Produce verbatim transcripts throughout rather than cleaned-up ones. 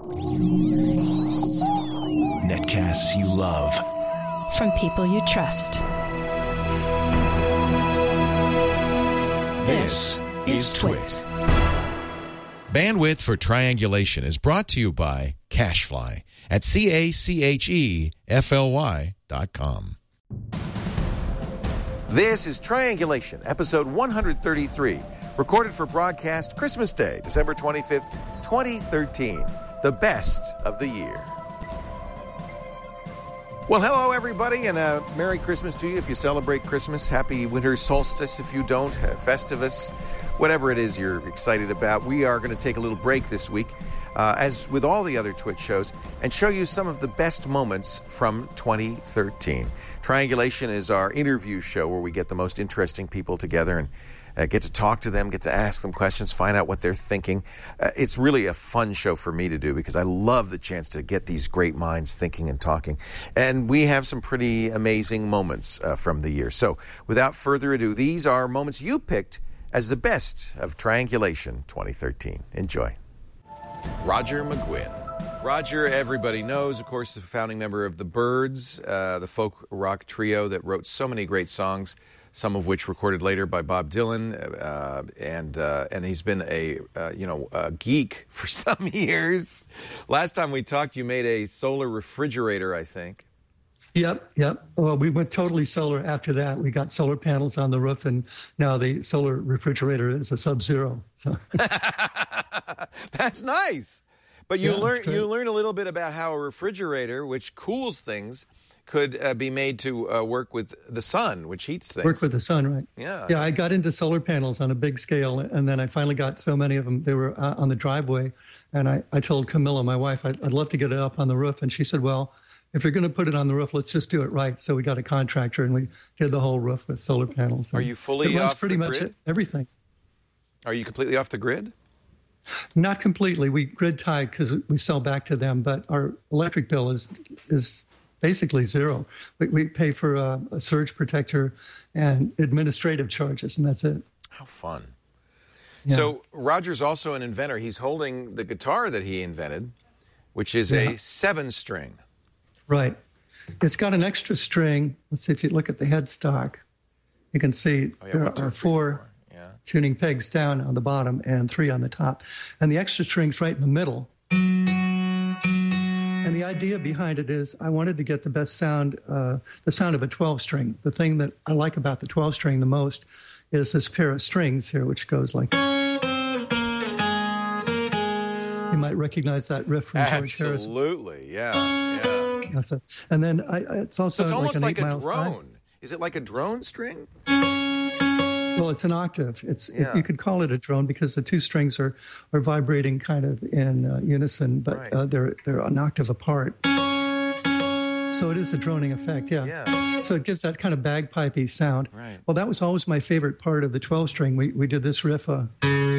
Netcasts you love. From people you trust. This is Twit. Bandwidth for Triangulation is brought to you by Cachefly at C A C H E F L Y dot com. This is Triangulation, episode one thirty-three, recorded for broadcast Christmas Day, December twenty-fifth, twenty thirteen, the best of the year. Well, hello, everybody, and a Merry Christmas to you if you celebrate Christmas. Happy winter solstice if you don't, uh, Festivus, whatever it is you're excited about. We are going to take a little break this week, uh, as with all the other Twitch shows, and show you some of the best moments from twenty thirteen. Triangulation is our interview show where we get the most interesting people together and Uh, get to talk to them, get to ask them questions, find out what they're thinking. Uh, it's really a fun show for me to do because I love the chance to get these great minds thinking and talking. And we have some pretty amazing moments uh, from the year. So without further ado, these are moments you picked as the best of Triangulation twenty thirteen. Enjoy. Roger McGuinn. Roger, everybody knows, of course, the founding member of the Byrds, uh, the folk rock trio that wrote so many great songs, some of which recorded later by Bob Dylan, uh, and uh, and he's been a uh, you know a geek for some years. Last time we talked, you made a solar refrigerator, I think. Yep, yep. Well, we went totally solar after that. We got solar panels on the roof, and now the solar refrigerator is a Sub-Zero. So that's nice. But you yeah, learn you learn a little bit about how a refrigerator, which cools things, could uh, be made to uh, work with the sun, which heats things. Work with the sun, right? Yeah. Yeah, I got into solar panels on a big scale, and then I finally got so many of them. They were uh, on the driveway, and I, I told Camilla, my wife, I'd, I'd love to get it up on the roof. And she said, well, if you're going to put it on the roof, let's just do it right. So we got a contractor, and we did the whole roof with solar panels. Are you fully it runs off pretty the much grid? Everything. Are you completely off the grid? Not completely. We grid tied because we sell back to them, but our electric bill is is basically zero. We, we pay for a, a surge protector and administrative charges, and that's it. How fun. Yeah. So Roger's also an inventor. He's holding the guitar that he invented, which is Yeah. a seven-string. Right. It's got an extra string. Let's see if you look at the headstock. You can see Oh, yeah, there one, two, are three, four four. Yeah. tuning pegs down on the bottom and three on the top. And the extra string's right in the middle. And the idea behind it is I wanted to get the best sound, uh, the sound of a twelve-string. The thing that I like about the twelve-string the most is this pair of strings here, which goes like... You might recognize that riff from George Harrison. Absolutely, yeah, yeah. Yeah, so- and then I, it's also So it's like almost an like eight a miles high. drone. Is it like a drone string? Well, it's an octave. It's Yeah. it, you could call it a drone because the two strings are, are vibrating kind of in uh, unison, but Right. uh, they're they're an octave apart. So it is a droning effect, yeah. Yeah. So it gives that kind of bagpipey sound. Right. Well, that was always my favorite part of the twelve-string. We we did this riff uh,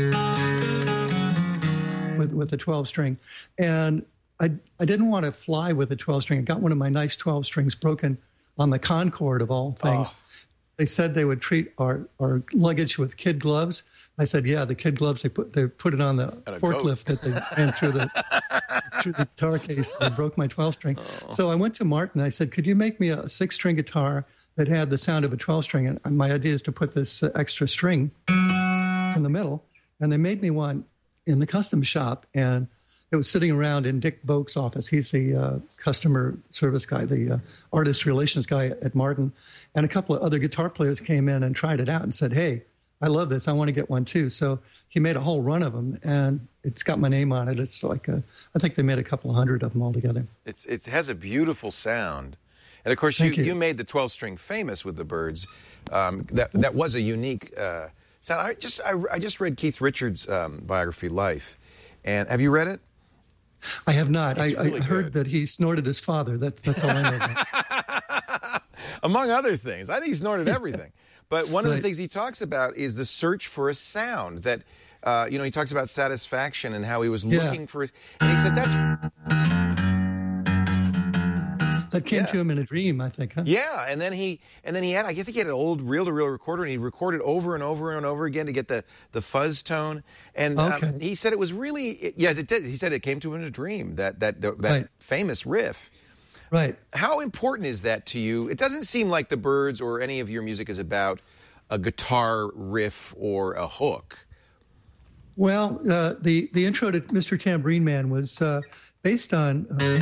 with with the twelve-string, and I I didn't want to fly with the twelve-string. I got one of my nice twelve strings broken on the Concorde of all things. Oh. They said they would treat our, our luggage with kid gloves. I said, yeah, the kid gloves, they put they put it on the And a forklift that they ran through the through the guitar case. They broke my twelve-string. Oh. So I went to Martin. I said, could you make me a six-string guitar that had the sound of a twelve-string? And my idea is to put this uh, extra string in the middle. And they made me one in the custom shop. And it was sitting around in Dick Vogel's office. He's the uh, customer service guy, the uh, artist relations guy at Martin. And a couple of other guitar players came in and tried it out and said, hey, I love this. I want to get one too. So he made a whole run of them, and it's got my name on it. It's like a, I think they made a couple of hundred of them altogether. It's, it has a beautiful sound. And, of course, you, Thank you. you made the twelve-string famous with the Byrds. Um, that, that was a unique uh, sound. I just, I, I just read Keith Richards' um, biography, Life. And have you read it? I have not. I, It's really I heard good. that he snorted his father. That's that's all I know about. Among other things. I think he snorted everything. But one of the Right. things he talks about is the search for a sound that, uh, you know, he talks about satisfaction and how he was Yeah. looking for it. And he said that's... that came Yeah. to him in a dream, I think. Huh? Yeah, and then he and then he had I think he had an old reel-to-reel recorder, and he recorded over and over and over again to get the, the fuzz tone. And Okay. um, he said it was really yeah, it did. He said it came to him in a dream, that that that Right. famous riff. Right. How important is that to you? It doesn't seem like the Byrds or any of your music is about a guitar riff or a hook. Well, uh, the the intro to Mister Tambourine Man was uh, based on. Uh,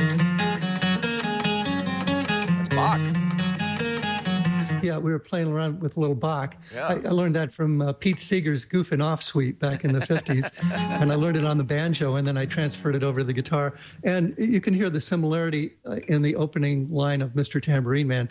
That's Bach. Yeah, we were playing around with a little Bach. Yeah. I, I learned that from uh, Pete Seeger's Goofin' Off Suite back in the fifties. And I learned it on the banjo, and then I transferred it over to the guitar. And you can hear the similarity uh, in the opening line of Mister Tambourine Man.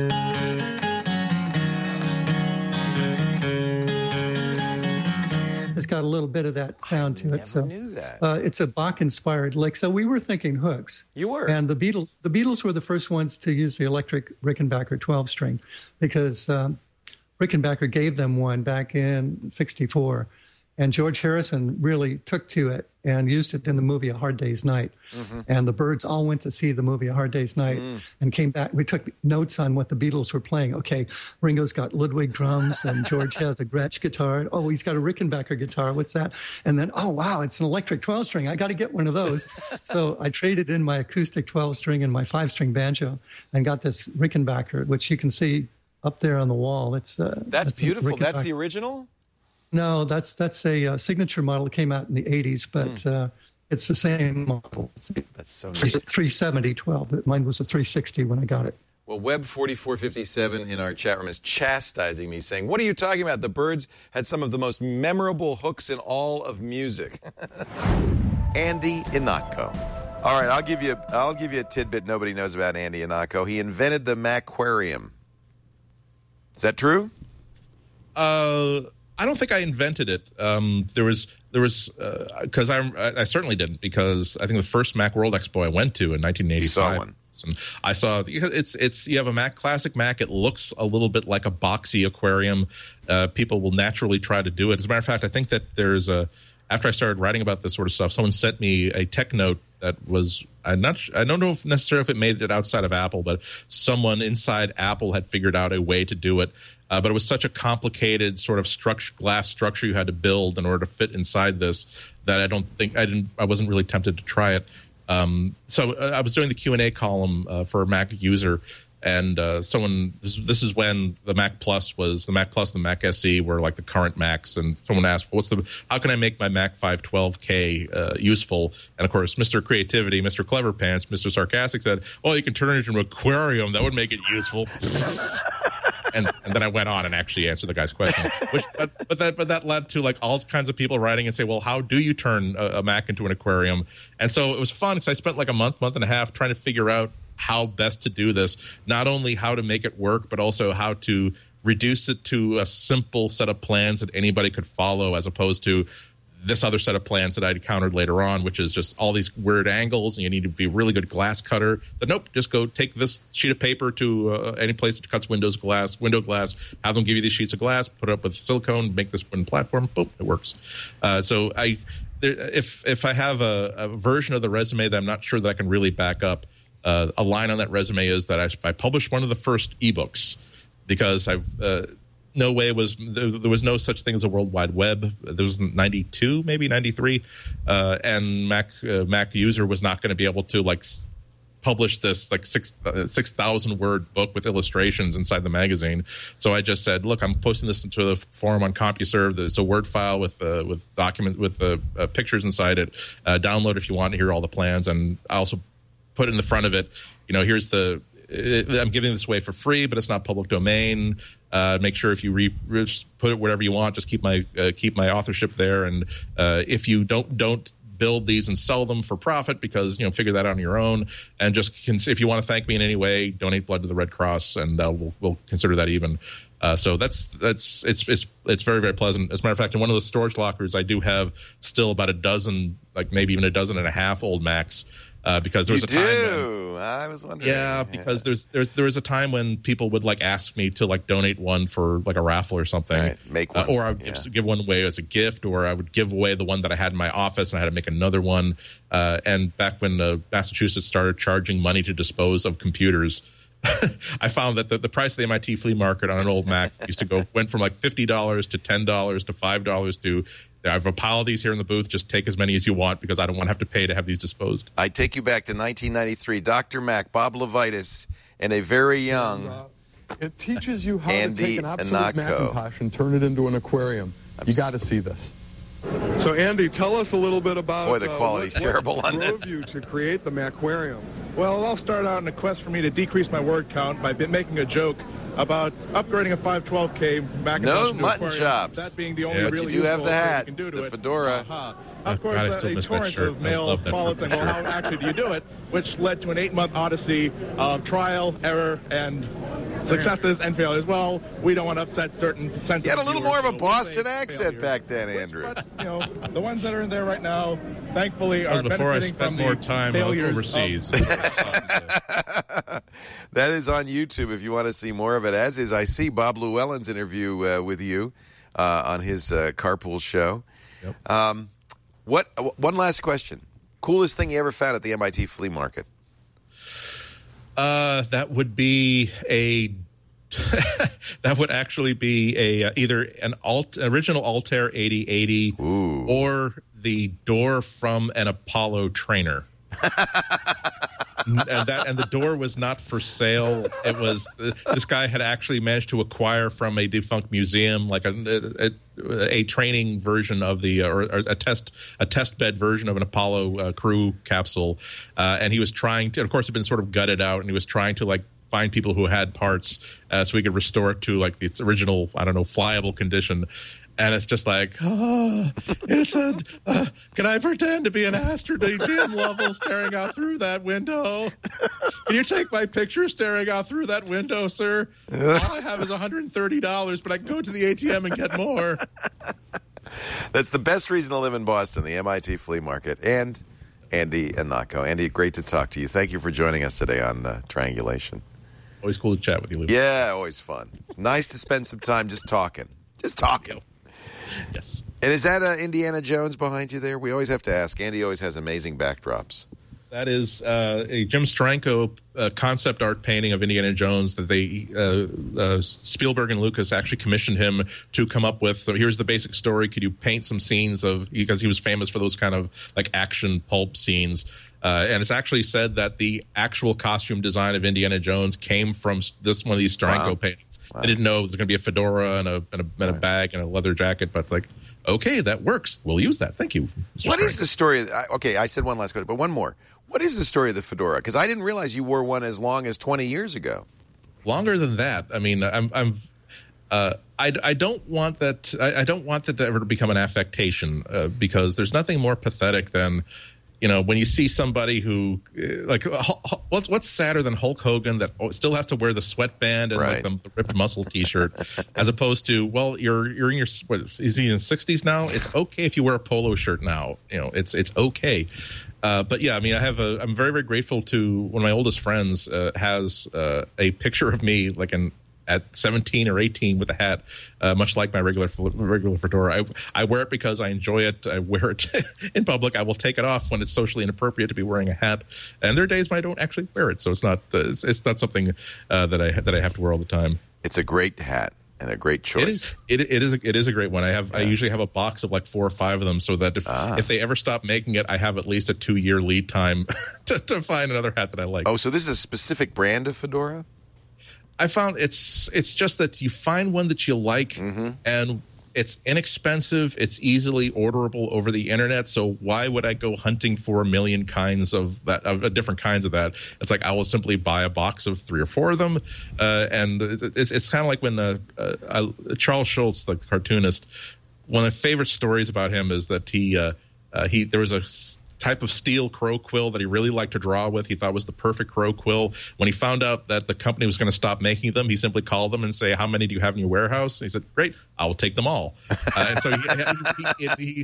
It's got a little bit of that sound to never it. So knew that. Uh, it's a Bach-inspired lick. So we were thinking hooks. You were. And the Beatles, the Beatles were the first ones to use the electric Rickenbacker twelve-string because um, Rickenbacker gave them one back in sixty-four. And George Harrison really took to it and used it in the movie A Hard Day's Night. Mm-hmm. And the Byrds all went to see the movie A Hard Day's Night mm. and came back. We took notes on what the Beatles were playing. Okay, Ringo's got Ludwig drums and George has a Gretsch guitar. Oh, he's got a Rickenbacker guitar. What's that? And then, oh, wow, it's an electric twelve-string. I got to get one of those. So I traded in my acoustic twelve-string and my five-string banjo and got this Rickenbacker, which you can see up there on the wall. It's uh, That's, that's beautiful. That's the Rickenbacker. Original? No, that's that's a uh, signature model. It came out in the eighties, but mm. uh, it's the same model. That's so neat. three seventy twelve. Mine was a three sixty when I got it. Well, Web forty-four fifty-seven in our chat room is chastising me, saying, what are you talking about? The Byrds had some of the most memorable hooks in all of music. Andy Ihnatko. All right, I'll give you I'll give you a tidbit nobody knows about Andy Ihnatko. He invented the Macquarium. Is that true? Uh... I don't think I invented it. Um, there was, there was, because uh, I, I certainly didn't. Because I think the first Mac World Expo I went to in nineteen eighty-five. You saw one. And I saw it's it's you have a Mac classic Mac. It looks a little bit like a boxy aquarium. Uh, people will naturally try to do it. As a matter of fact, I think that there's a. After I started writing about this sort of stuff, someone sent me a tech note that was I'm not I don't know if necessarily if it made it outside of Apple, but someone inside Apple had figured out a way to do it. Uh, but it was such a complicated sort of structure, glass structure you had to build in order to fit inside this that I don't think I didn't. I wasn't really tempted to try it. Um, so uh, I was doing the Q and A column uh, for a Mac user, and uh, someone. This, this is when the Mac Plus was the Mac Plus, and the Mac S E were like the current Macs, and someone asked, "What's the? How can I make my Mac five twelve K uh, useful?" And of course, Mister Creativity, Mister Clever Pants, Mister Sarcastic said, "Oh, you can turn it into an aquarium. That would make it useful." And, and then I went on and actually answered the guy's question. Which, but, but that but that led to like all kinds of people writing and say, well, how do you turn a, a Mac into an aquarium? And so it was fun because I spent like a month, month and a half trying to figure out how best to do this. Not only how to make it work, but also how to reduce it to a simple set of plans that anybody could follow, as opposed to this other set of plans that I'd encountered later on, which is just all these weird angles, and you need to be a really good glass cutter. But nope, just go take this sheet of paper to uh, any place that cuts windows glass, window glass, have them give you these sheets of glass, put it up with silicone, make this wooden platform, boom, it works. Uh, so I, there, if if I have a, a version of the resume that I'm not sure that I can really back up, uh, a line on that resume is that I, I published one of the first ebooks because I've. Uh, No way was there, there was no such thing as a World Wide Web. There was ninety-two, maybe ninety-three, uh, and Mac uh, Mac user was not going to be able to like s- publish this like six uh, six thousand word book with illustrations inside the magazine. So I just said, look, I'm posting this into the forum on CompuServe. It's a Word file with uh, with document with uh, uh, pictures inside it. Uh, download if you want to hear all the plans, and I also put in the front of it. You know, here's the. I'm giving this away for free, but it's not public domain. Uh, make sure if you re- re- put it wherever you want, just keep my uh, keep my authorship there. And uh, if you don't don't build these and sell them for profit, because you know figure that out on your own. And just cons- if you want to thank me in any way, donate blood to the Red Cross, and uh, we'll, we'll consider that even. Uh, so that's that's it's it's it's very very pleasant. As a matter of fact, in one of those storage lockers, I do have still about a dozen like maybe even a dozen and a half old Macs. Uh, because there was you a time do. when, I was wondering. yeah, because there's there's there was a time when people would like ask me to like donate one for like a raffle or something, right. Make one, uh, or I would yeah. give, give one away as a gift, or I would give away the one that I had in my office and I had to make another one. Uh, and back when uh, Massachusetts started charging money to dispose of computers, I found that the, the price of the M I T flea market on an old Mac used to go went from like fifty dollars to ten dollars to five dollars to. I have a pile of these here in the booth. Just take as many as you want because I don't want to have to pay to have these disposed. I take you back to nineteen ninety-three. Doctor Mac, Bob Levitas, and a very young uh, it teaches you how Andy to take an obsolete Ihnatko. Macintosh and turn it into an aquarium. I'm you got to see this. So, Andy, tell us a little bit about Boy, the quality's uh, what, terrible what on drove this. you to create the Macquarium. Well, it all started out in a quest for me to decrease my word count by making a joke about upgrading a five twelve K Macintosh No into mutton aquarium, chops. That being the only Yeah, but really you do have useful the thing hat, you can do to the it. fedora. Uh-huh. Oh, Of course, God, I uh, still a miss that torrent shirt. of I mail love that followed saying, well, how shirt. actually do you do it? Which led to an eight-month odyssey of trial, error, and successes and failures. Well, we don't want to upset certain sensitive You had a little viewers, more of a so we'll Boston say accent failures. back then, Which- Andrew. But, you know, the ones that are in there right now, thankfully, That are was before I benefiting spent from more the time failures overseas. Of, That is on YouTube if you want to see more of it. As is, I see Bob Llewellyn's interview uh, with you uh, on his uh, carpool show. Yep. Um, what? uh, One last question. Coolest thing you ever found at the M I T flea market? Uh, that would be a. That would actually be a uh, either an alt original Altair eighty eighty Ooh. or the door from an Apollo trainer. and that and the door was not for sale. It was uh, this guy had actually managed to acquire from a defunct museum like a a, a training version of the uh, or, or a test a test bed version of an Apollo uh, crew capsule, uh, and he was trying to. Of course, it had been sort of gutted out, and he was trying to like find people who had parts uh, so we could restore it to like its original, I don't know, flyable condition. And it's just like, oh, it's a, uh, can I pretend to be an astronaut, Jim Lovell, staring out through that window? Can you take my picture staring out through that window, sir? All I have is one hundred thirty dollars, but I can go to the A T M and get more. That's the best reason to live in Boston, the M I T flea market. And Andy Ihnatko. Andy, great to talk to you. Thank you for joining us today on uh, Triangulation. Always cool to chat with you, Lou. Yeah, always fun. Nice to spend some time just talking. Just talking. Yes. And is that uh, Indiana Jones behind you there? We always have to ask. Andy always has amazing backdrops. That is uh, a Jim Steranko uh, concept art painting of Indiana Jones that they uh, uh, Spielberg and Lucas actually commissioned him to come up with. So here's the basic story. Could you paint some scenes of, because he was famous for those kind of like action pulp scenes. Uh, and it's actually said that the actual costume design of Indiana Jones came from this one of these Steranko Wow. paintings. Wow. I didn't know it was going to be a fedora and a and a, and a bag and a leather jacket, but it's like, okay, that works. We'll use that. Thank you, Mister What is Steranko. the story? Of, I- okay, I said one last question, but one more. What is the story of the fedora? Because I didn't realize you wore one as long as twenty years ago. Longer than that. I mean, I'm, I'm, uh, I, I don't want that. I, I don't want that to ever become an affectation uh, because there's nothing more pathetic than, you know, when you see somebody who, uh, like, uh, Hu- what's what's sadder than Hulk Hogan that still has to wear the sweatband and Right. like the, the ripped muscle T-shirt, as opposed to, well, you're you're in your what, is he in his sixties now? It's okay if you wear a polo shirt now. You know, it's it's okay. Uh, but yeah, I mean, I have a. I'm very, very grateful to one of my oldest friends uh, has uh, a picture of me, like an at seventeen or eighteen with a hat, uh, much like my regular regular fedora. I, I wear it because I enjoy it. I wear it in public. I will take it off when it's socially inappropriate to be wearing a hat. And there are days when I don't actually wear it, so it's not uh, it's, it's not something uh, that I that I have to wear all the time. It's a great hat and a great choice. It is. It, it is. A, it is a great one. I have. I usually have a box of like four or five of them, so that if Ah. if they ever stop making it, I have at least a two year lead time to, to find another hat that I like. Oh, so this is a specific brand of fedora? I found it's it's just that you find one that you like, Mm-hmm. and it's inexpensive. It's easily orderable over the internet. So why would I go hunting for a million kinds of that, of uh, different kinds of that? It's like I will simply buy a box of three or four of them, uh, and it's it's, it's kind of like when uh, uh, I, Charles Schultz, the cartoonist. One of my favorite stories about him is that he uh, uh, he there was a s- type of steel crow quill that he really liked to draw with. He thought was the perfect crow quill. When he found out that the company was going to stop making them, he simply called them and say, "How many do you have in your warehouse?" And he said, "Great, I will take them all." Uh, and so he he, he, he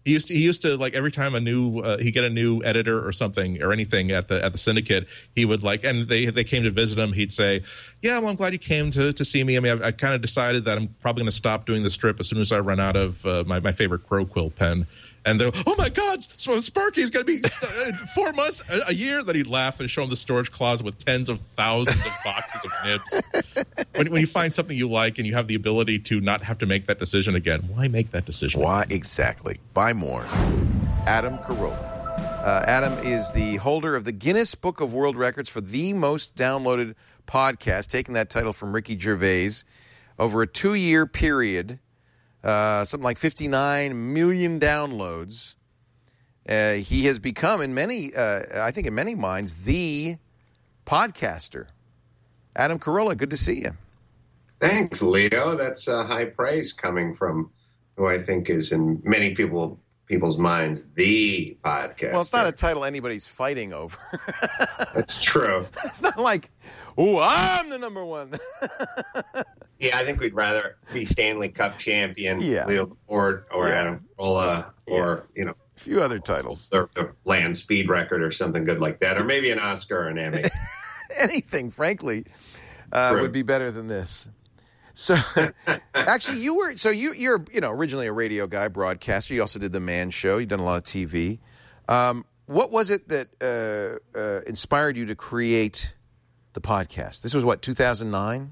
He used to, he used to like every time a new uh, he get a new editor or something or anything at the at the Syndicate, he would like, and they they came to visit him. He'd say, "Yeah, well, I'm glad you came to, to see me. I mean, I, I kind of decided that I'm probably going to stop doing the strip as soon as I run out of uh, my my favorite Crow Quill pen." And they're, "Oh my God, Sparky's going to be uh, four months, a, a year." Then he'd laugh and show him the storage closet with tens of thousands of boxes of nibs. When, when you find something you like and you have the ability to not have to make that decision again, why make that decision? Why exactly? Buy more. Adam Carolla. Uh, Adam is the holder of the Guinness Book of World Records for the most downloaded podcast, taking that title from Ricky Gervais over a two-year period. Uh, something like fifty-nine million downloads. Uh, he has become, in many, uh, I think in many minds, the podcaster. Adam Carolla, good to see you. Thanks, Leo. That's uh, high praise coming from who I think is in many people people's minds the podcaster. Well, it's not a title anybody's fighting over. That's true. It's not like, oh, I'm the number one. Yeah, I think we'd rather be Stanley Cup champion, yeah. Leo Laporte, or yeah. Adam Carolla, or, yeah. you know, a few other titles. Or the land speed record or something good like that, or maybe an Oscar or an Emmy. Anything, frankly, uh, would be better than this. So, actually, you were so you you're you know originally a radio guy, broadcaster. You also did the Man Show. You've done a lot of T V. Um, what was it that uh, uh, inspired you to create the podcast? This was what, two thousand nine?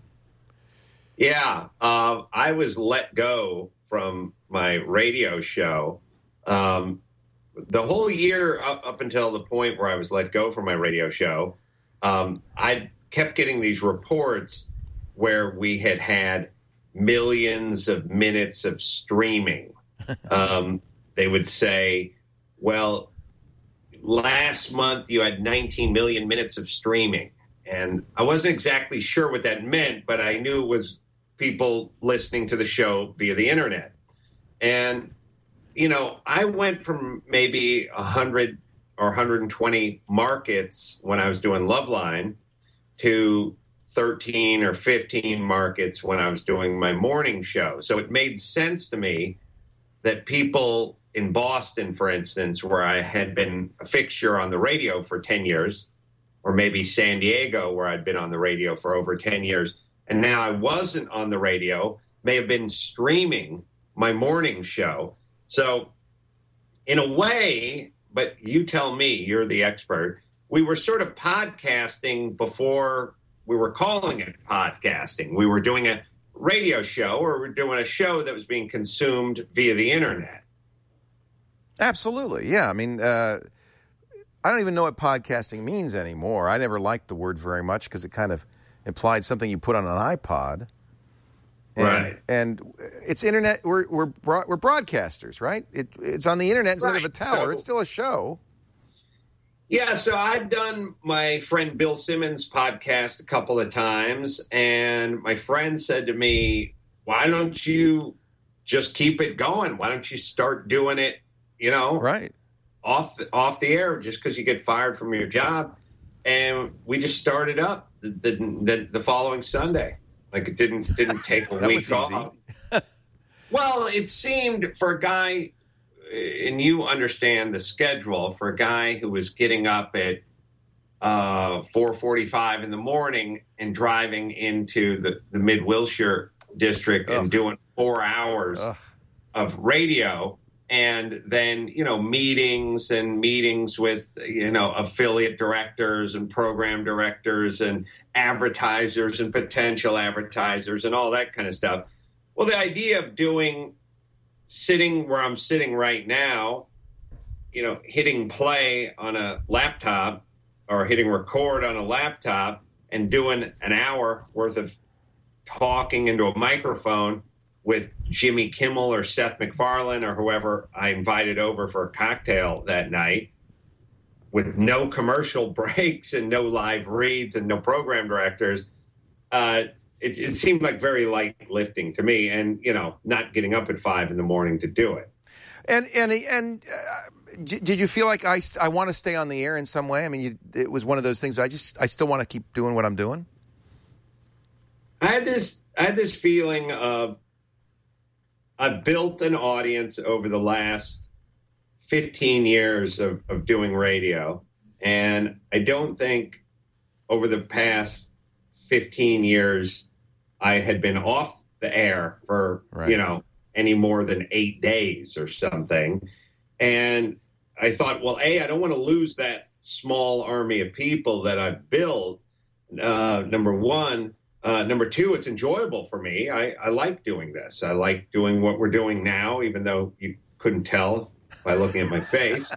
Yeah, uh, I was let go from my radio show. Um, the whole year up, up until the point where I was let go from my radio show, um, I kept getting these reports where we had had millions of minutes of streaming. Um, they would say, well, last month you had nineteen million minutes of streaming. And I wasn't exactly sure what that meant, but I knew it was people listening to the show via the internet. And, you know, I went from maybe one hundred or one hundred twenty markets when I was doing Loveline to thirteen or fifteen markets when I was doing my morning show. So it made sense to me that people in Boston, for instance, where I had been a fixture on the radio for ten years, or maybe San Diego, where I'd been on the radio for over ten years, and now I wasn't on the radio, may have been streaming my morning show. So in a way, but you tell me, you're the expert, we were sort of podcasting before we were calling it podcasting. We were doing a radio show, or we were doing a show that was being consumed via the internet. Absolutely, yeah. I mean, uh, I don't even know what podcasting means anymore. I never liked the word very much because it kind of implied something you put on an iPod. And, right. And it's internet. We're we're broad, we're broadcasters, right? It, it's on the internet instead right. of a tower. So, it's still a show. Yeah, so I've done my friend Bill Simmons' podcast a couple of times, and my friend said to me, why don't you just keep it going? Why don't you start doing it, you know, right off, off the air just because you get fired from your job? And we just started up the the, the, the following Sunday. Like it didn't didn't take a week off. Well, it seemed for a guy, and you understand the schedule, for a guy who was getting up at uh, four forty-five in the morning and driving into the, the Mid-Wilshire district Ugh. and doing four hours Ugh. of radio, and then, you know, meetings and meetings with, you know, affiliate directors and program directors and advertisers and potential advertisers and all that kind of stuff. Well, the idea of doing, sitting where I'm sitting right now, you know, hitting play on a laptop or hitting record on a laptop and doing an hour worth of talking into a microphone with Jimmy Kimmel or Seth MacFarlane or whoever I invited over for a cocktail that night, with no commercial breaks and no live reads and no program directors, uh, it, it seemed like very light lifting to me, and, you know, not getting up at five in the morning to do it. And and and uh, did you feel like I, I want to stay on the air in some way? I mean, you, it was one of those things. I just I still want to keep doing what I'm doing. I had this I had this feeling of I've built an audience over the last fifteen years of, of doing radio. And I don't think over the past fifteen years, I had been off the air for, right. you know, any more than eight days or something. And I thought, well, A, I don't want to lose that small army of people that I've built. Uh, number one. Uh, number two, it's enjoyable for me. I, I like doing this. I like doing what we're doing now, even though you couldn't tell by looking at my face.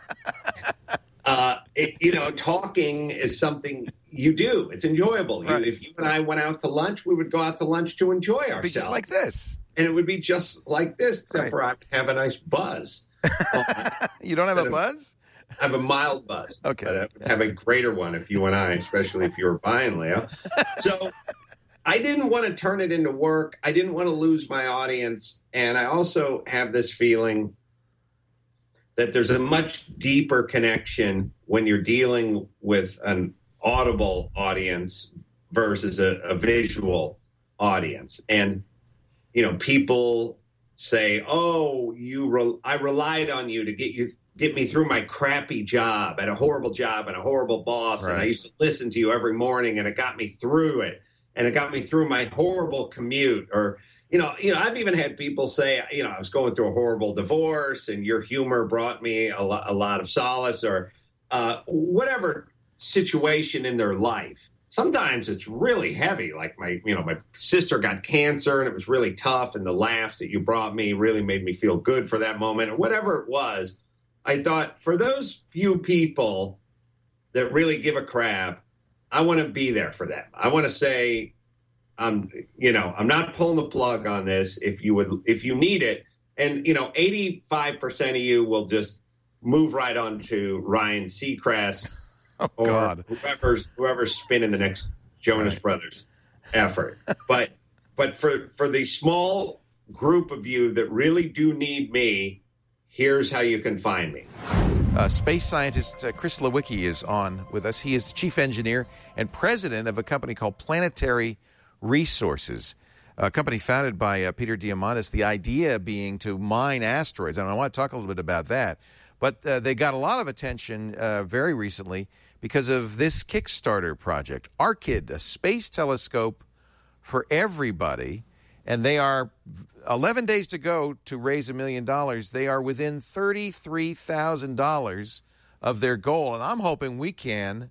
Uh, it, you know, talking is something you do. It's enjoyable. Right. You, if you and I went out to lunch, we would go out to lunch to enjoy ourselves. It'd be just like this. And it would be just like this, except right. for I have a nice buzz. You don't have a buzz? I have a mild buzz. Okay. But I would have a greater one if you and I, especially if you were buying, Leo. So I didn't want to turn it into work. I didn't want to lose my audience. And I also have this feeling that there's a much deeper connection when you're dealing with an audible audience versus a, a visual audience. And, you know, people say, oh, you re- I relied on you to get you get me through my crappy job. I had a horrible job and a horrible boss. Right. And I used to listen to you every morning and it got me through it. And it got me through my horrible commute. Or, you know, you know, I've even had people say, you know, I was going through a horrible divorce and your humor brought me a, lo- a lot of solace, or uh, whatever situation in their life. Sometimes it's really heavy. Like my, you know, my sister got cancer and it was really tough. And the laughs that you brought me really made me feel good for that moment. And whatever it was, I thought for those few people that really give a crap, I want to be there for them. I want to say, um, you know, I'm not pulling the plug on this. If you would, if you need it, and you know, eighty-five percent of you will just move right on to Ryan Seacrest oh, or God. whoever's whoever's spinning the next Jonas right. Brothers effort. But but for for the small group of you that really do need me, here's how you can find me. Uh, space scientist uh, Chris Lewicki is on with us. He is chief engineer and president of a company called Planetary Resources, a company founded by uh, Peter Diamandis, the idea being to mine asteroids. And I want to talk a little bit about that. But uh, they got a lot of attention uh, very recently because of this Kickstarter project, ARKID, a space telescope for everybody. And they are eleven days to go to raise a million dollars. They are within thirty-three thousand dollars of their goal. And I'm hoping we can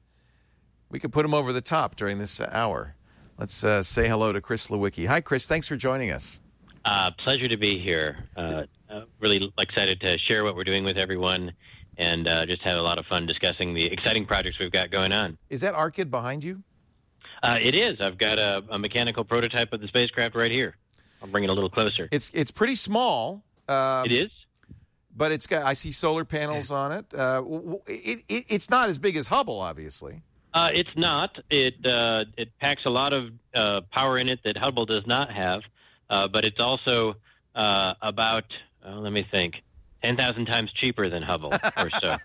we can put them over the top during this hour. Let's uh, say hello to Chris Lewicki. Hi, Chris. Thanks for joining us. Uh, pleasure to be here. Uh, uh, really excited to share what we're doing with everyone and uh, just have a lot of fun discussing the exciting projects we've got going on. Is that ARKID behind you? Uh, it is. I've got a, a mechanical prototype of the spacecraft right here. I'll bring it a little closer. It's it's pretty small. Um, it is, but it's got. I see solar panels on it. Uh, it, it. It's not as big as Hubble, obviously. Uh, it's not. It uh, it packs a lot of uh, power in it that Hubble does not have. Uh, but it's also uh, about. Uh, let me think. Ten thousand times cheaper than Hubble, or so.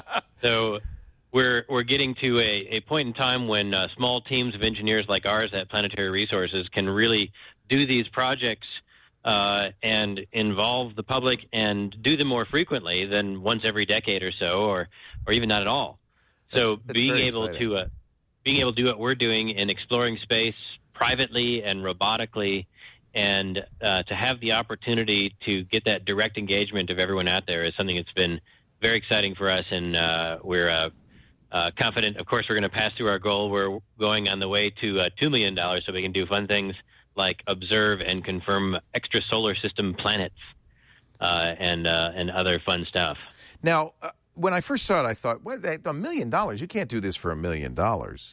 So we're we're getting to a, a point in time when uh, small teams of engineers like ours at Planetary Resources can really do these projects uh, and involve the public and do them more frequently than once every decade or so, or or even not at all. So that's, that's being able exciting. to uh, being able to do what we're doing in exploring space privately and robotically, and uh, to have the opportunity to get that direct engagement of everyone out there is something that's been very exciting for us, and uh, we're uh, uh, confident. Of course, we're going to pass through our goal. We're going on the way to uh, two million dollars so we can do fun things like observe and confirm extra solar system planets uh, and uh, and other fun stuff. Now, uh, when I first saw it, I thought, well, a million dollars? You can't do this for a million dollars.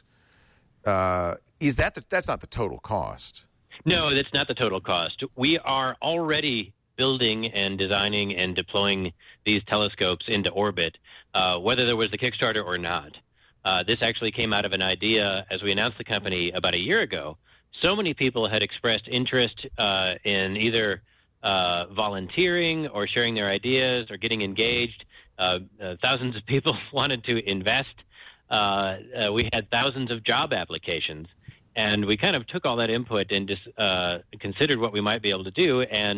Uh, is that the, that's not the total cost? No, that's not the total cost. We are already building and designing and deploying these telescopes into orbit, uh, whether there was the Kickstarter or not. Uh, this actually came out of an idea as we announced the company about a year ago. So many people had expressed interest uh, in either uh, volunteering or sharing their ideas or getting engaged. Uh, uh, thousands of people wanted to invest. Uh, uh, we had thousands of job applications. And we kind of took all that input and just uh, considered what we might be able to do and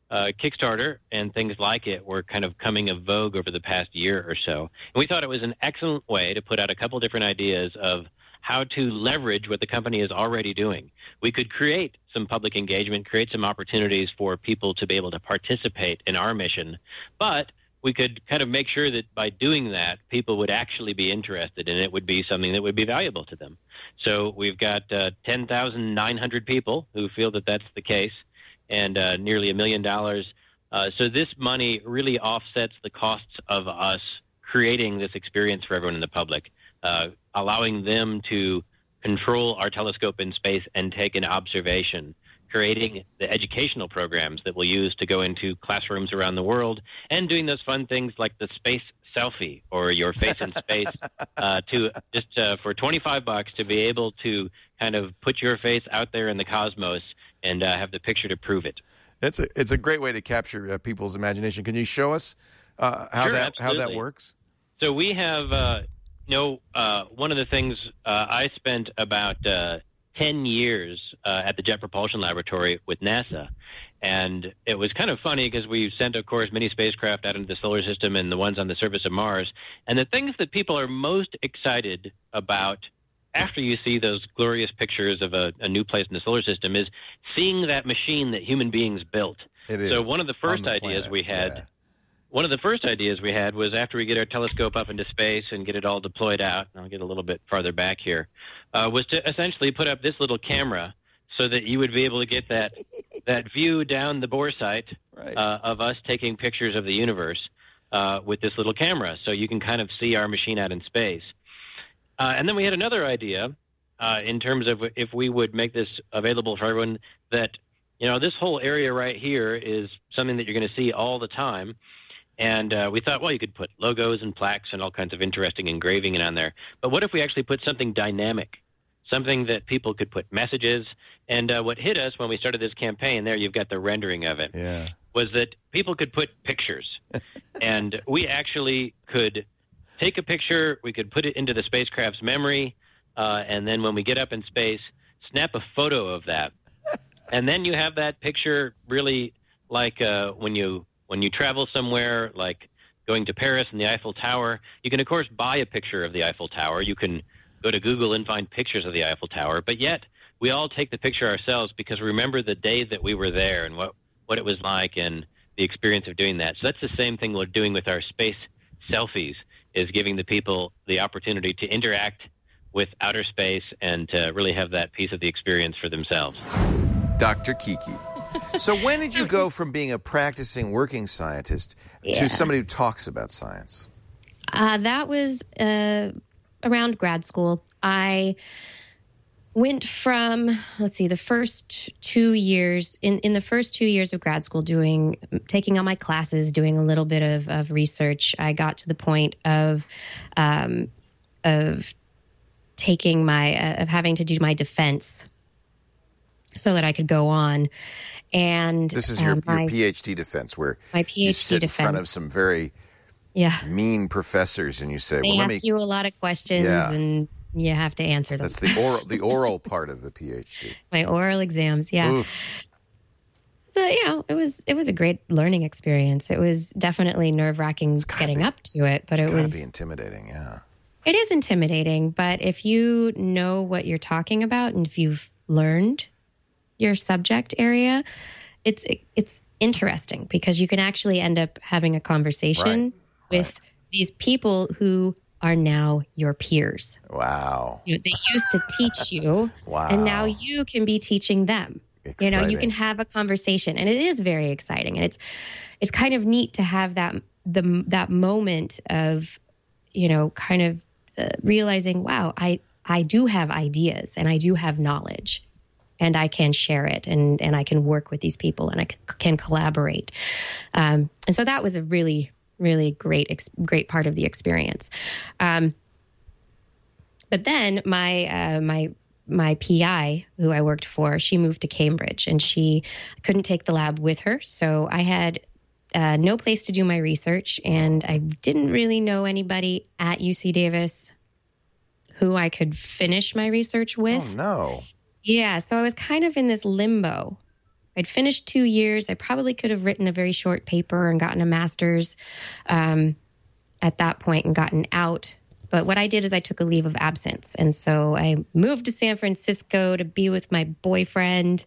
uh, Kickstarter and things like it were kind of coming of vogue over the past year or so. And we thought it was an excellent way to put out a couple different ideas of how to leverage what the company is already doing. We could create some public engagement, create some opportunities for people to be able to participate in our mission, but we could kind of make sure that by doing that, people would actually be interested and it would be something that would be valuable to them. So we've got uh, ten thousand nine hundred people who feel that that's the case, and uh, nearly a million dollars. Uh, so this money really offsets the costs of us creating this experience for everyone in the public, uh, allowing them to control our telescope in space and take an observation, creating the educational programs that we'll use to go into classrooms around the world, and doing those fun things like the space selfie or your face in space uh, to just uh, for twenty-five bucks to be able to kind of put your face out there in the cosmos and uh, have the picture to prove it. It's a it's a great way to capture uh, people's imagination. Can you show us uh, how Sure, that absolutely. how that works? So we have, uh, you know, uh, one of the things uh, I spent about uh, ten years uh, at the Jet Propulsion Laboratory with NASA. And it was kind of funny because we sent, of course, many spacecraft out into the solar system and the ones on the surface of Mars. And the things that people are most excited about after you see those glorious pictures of a, a new place in the solar system is seeing that machine that human beings built. It is. So one of the first the ideas planet. we had... Yeah. One of the first ideas we had was after we get our telescope up into space and get it all deployed out, and I'll get a little bit farther back here, uh, was to essentially put up this little camera so that you would be able to get that that view down the bore sight Right. uh, of us taking pictures of the universe uh, with this little camera, so you can kind of see our machine out in space. Uh, and then we had another idea uh, in terms of if we would make this available for everyone that, you know, this whole area right here is something that you're going to see all the time. And uh, we thought, well, you could put logos and plaques and all kinds of interesting engraving on there. But what if we actually put something dynamic, something that people could put messages? And uh, what hit us when we started this campaign, there you've got the rendering of it, Yeah. was that people could put pictures. And we actually could take a picture, we could put it into the spacecraft's memory, uh, and then when we get up in space, snap a photo of that. And then you have that picture really like uh, when you... When you travel somewhere, like going to Paris and the Eiffel Tower, you can, of course, buy a picture of the Eiffel Tower. You can go to Google and find pictures of the Eiffel Tower. But yet, we all take the picture ourselves because we remember the day that we were there and what, what it was like and the experience of doing that. So that's the same thing we're doing with our space selfies, is giving the people the opportunity to interact with outer space and to really have that piece of the experience for themselves. Doctor Kiki. So when did you go from being a practicing working scientist Yeah. to somebody who talks about science? Uh, that was uh, around grad school. I went from, let's see, the first two years, in, in the first two years of grad school, doing, taking on my classes, doing a little bit of, of research, I got to the point of, um, of taking my, uh, of having to do my defense so that I could go on. And This is your, um, your my, PhD defense, where my PhD you sit defense. in front of some very yeah. mean professors and you say, They well, let ask me... you a lot of questions Yeah. and you have to answer them. That's the oral, the oral part of the PhD. My oral exams, yeah. Oof. So, you know, it was it was a great learning experience. It was definitely nerve-wracking getting be. up to it, but It's it gotta was be intimidating, yeah. it is intimidating, but if you know what you're talking about and if you've learned your subject area, it's it's interesting because you can actually end up having a conversation Right, with right. these people who are now your peers. Wow. You know, they used to teach you, Wow. and now you can be teaching them. You know, you Exciting. can have a conversation, and it is very exciting, and it's it's kind of neat to have that the that moment of, you know, kind of uh, realizing, wow, I I do have ideas and I do have knowledge, and I can share it, and and I can work with these people, and I can, can collaborate, um, and so that was a really really great ex- great part of the experience. Um, but then my uh, my my P I, who I worked for, she moved to Cambridge, and she couldn't take the lab with her. So I had uh, no place to do my research, and I didn't really know anybody at U C Davis who I could finish my research with. Oh, no. Yeah, so I was kind of in this limbo I'd finished two years. I probably could have written a very short paper and gotten a master's um, at that point and gotten out. But what I did is I took a leave of absence. And so I moved to San Francisco to be with my boyfriend.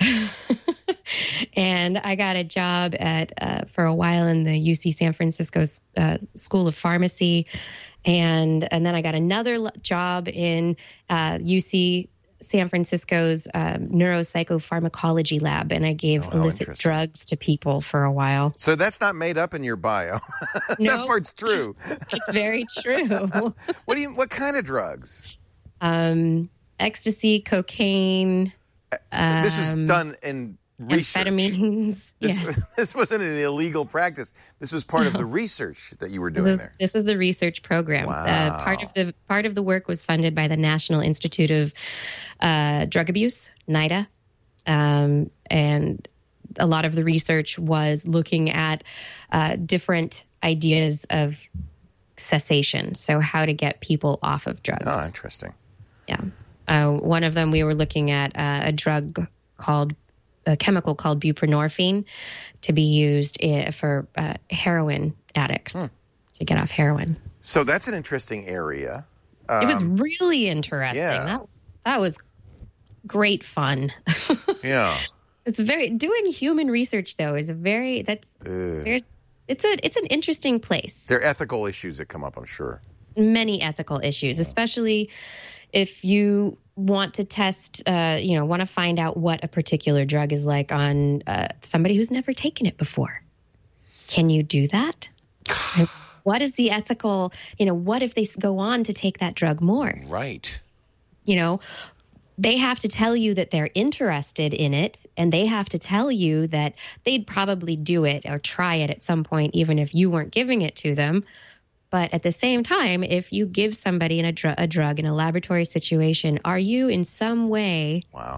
And I got a job at uh, for a while in the U C San Francisco uh, School of Pharmacy. And, and then I got another job in uh, U C San Francisco's um, neuropsychopharmacology lab, and I gave oh, illicit drugs to people for a while. So that's not made up in your bio. No, that part's true. It's very true. What do you? What kind of drugs? Um, ecstasy, cocaine. Uh, this was um, done in research. Amphetamines. This, Yes. This wasn't an illegal practice. This was part no. of the research that you were doing this is, there. This is the research program. Wow. Uh, part of the part of the work was funded by the National Institute of uh, Drug Abuse, NIDA, um, and a lot of the research was looking at uh, different ideas of cessation. So, how to get people off of drugs. Oh, interesting. Yeah. Uh, one of them, we were looking at uh, a drug called a chemical called buprenorphine to be used in, for uh, heroin addicts hmm. to get off heroin. So that's an interesting area. Um, it was really interesting. Yeah. That, that was great fun. Yeah. It's very doing human research though is a very that's very, it's a it's an interesting place. There are ethical issues that come up, I'm sure. Many ethical issues, especially if you want to test, uh, you know, want to find out what a particular drug is like on uh, somebody who's never taken it before. Can you do that? What is the ethical, you know, what if they go on to take that drug more? Right. You know, they have to tell you that they're interested in it, and they have to tell you that they'd probably do it or try it at some point, even if you weren't giving it to them. But at the same time, if you give somebody in a, dr- a drug in a laboratory situation, are you in some way wow.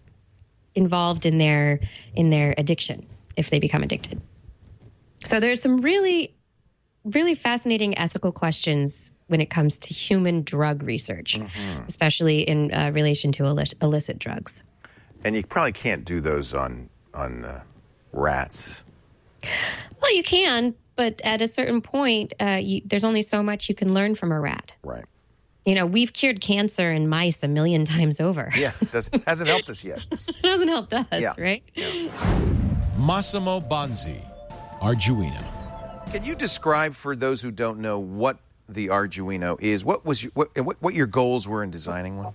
involved in their in their addiction if they become addicted? So there's some really, really fascinating ethical questions when it comes to human drug research, mm-hmm. especially in uh, relation to illic- illicit drugs. And you probably can't do those on on uh, rats. Well, you can. But at a certain point, uh, you, there's only so much you can learn from a rat. Right. You know, we've cured cancer in mice a million times over. Yeah, it hasn't helped us yet. It hasn't helped us, yeah. right? Yeah. Massimo Bonzi, Arduino. Can you describe for those who don't know what the Arduino is? What was your, what, what, what your goals were in designing one?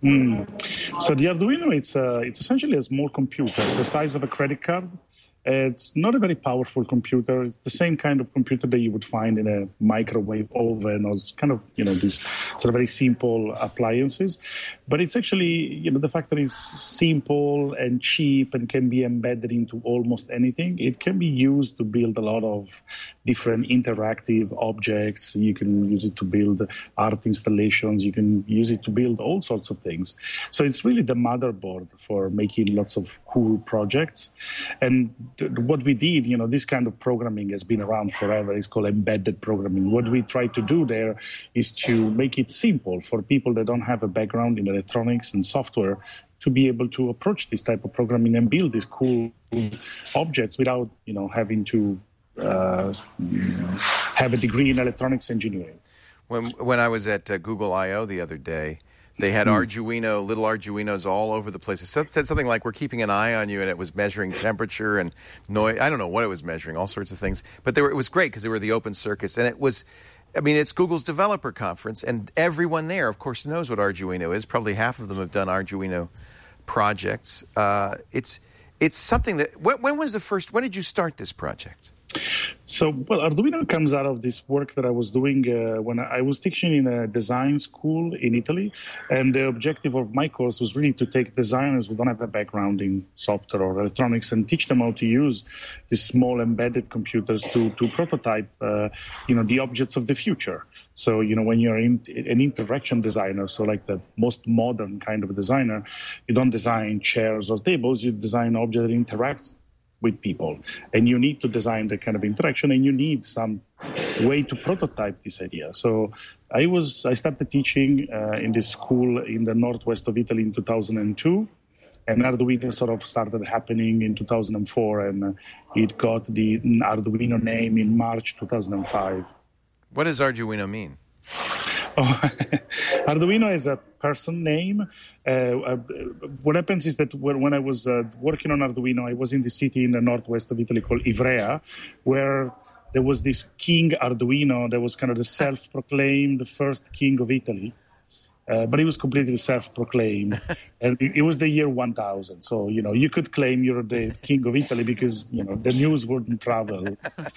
Mm. So the Arduino, it's uh, it's essentially a small computer the size of a credit card. It's not a very powerful computer. It's the same kind of computer that you would find in a microwave oven or kind of, you know, these sort of very simple appliances. But it's actually, you know, the fact that it's simple and cheap and can be embedded into almost anything, it can be used to build a lot of different interactive objects. You can use it to build art installations. You can use it to build all sorts of things. So it's really the motherboard for making lots of cool projects. And what we did, you know, this kind of programming has been around forever. It's called embedded programming. What we try to do there is to make it simple for people that don't have a background in electronics and software to be able to approach this type of programming and build these cool objects without, you know, having to uh, have a degree in electronics engineering. When when I was at uh, Google I O the other day, they had Arduino, little Arduinos all over the place. It said, said something like, we're keeping an eye on you, and it was measuring temperature and noise. I don't know what it was measuring, all sorts of things. But they were, it was great because they were the open circuits. And it was, I mean, it's Google's developer conference, and everyone there, of course, knows what Arduino is. Probably half of them have done Arduino projects. Uh, it's it's something that, when, when was the first, when did you start this project? So, well, Arduino comes out of this work that I was doing uh, when I was teaching in a design school in Italy. And the objective of my course was really to take designers who don't have a background in software or electronics and teach them how to use these small embedded computers to, to prototype, uh, you know, the objects of the future. So, you know, when you're in, an interaction designer, so like the most modern kind of designer, you don't design chairs or tables, you design objects that interact with people. And you need to design the kind of interaction, and you need some way to prototype this idea. So I was I started teaching uh, in this school in the northwest of Italy in two thousand two. And Arduino sort of started happening in two thousand four, and uh, it got the Arduino name in March two thousand five. What does Arduino mean? Oh, Arduino is a person name. Uh, uh, what happens is that when, when I was uh, working on Arduino, I was in the city in the northwest of Italy called Ivrea, where there was this King Arduino that was kind of the self-proclaimed first king of Italy. Uh, but he was completely self-proclaimed. And it, it was the year one thousand. So, you know, you could claim you're the king of Italy because, you know, the news wouldn't travel.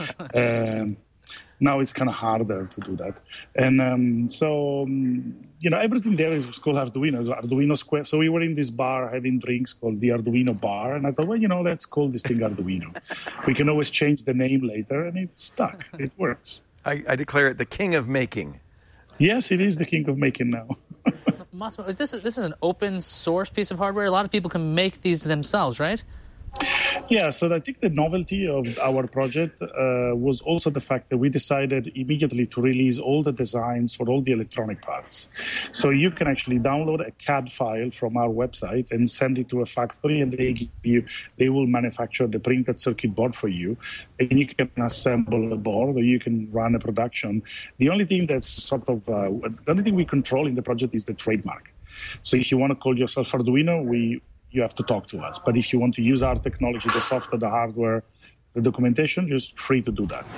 Um, now it's kind of harder to do that. And um, so, um, you know, everything there is called Arduino, so Arduino Square. So we were in this bar having drinks called the Arduino Bar. And I thought, well, you know, let's call this thing Arduino. We can always change the name later. And it stuck. It works. I, I declare it the king of making. Yes, it is the king of making now. Massimo, is this this is an open source piece of hardware? A lot of people can make these themselves, right? Yeah, so I think the novelty of our project uh, was also the fact that we decided immediately to release all the designs for all the electronic parts. So you can actually download a C A D file from our website and send it to a factory, and they give you, they will manufacture the printed circuit board for you, and you can assemble a board or you can run a production. The only thing that's sort of, uh, the only thing we control in the project is the trademark. So if you want to call yourself Arduino, we you have to talk to us. But if you want to use our technology, the software, the hardware, the documentation, you're free to do that.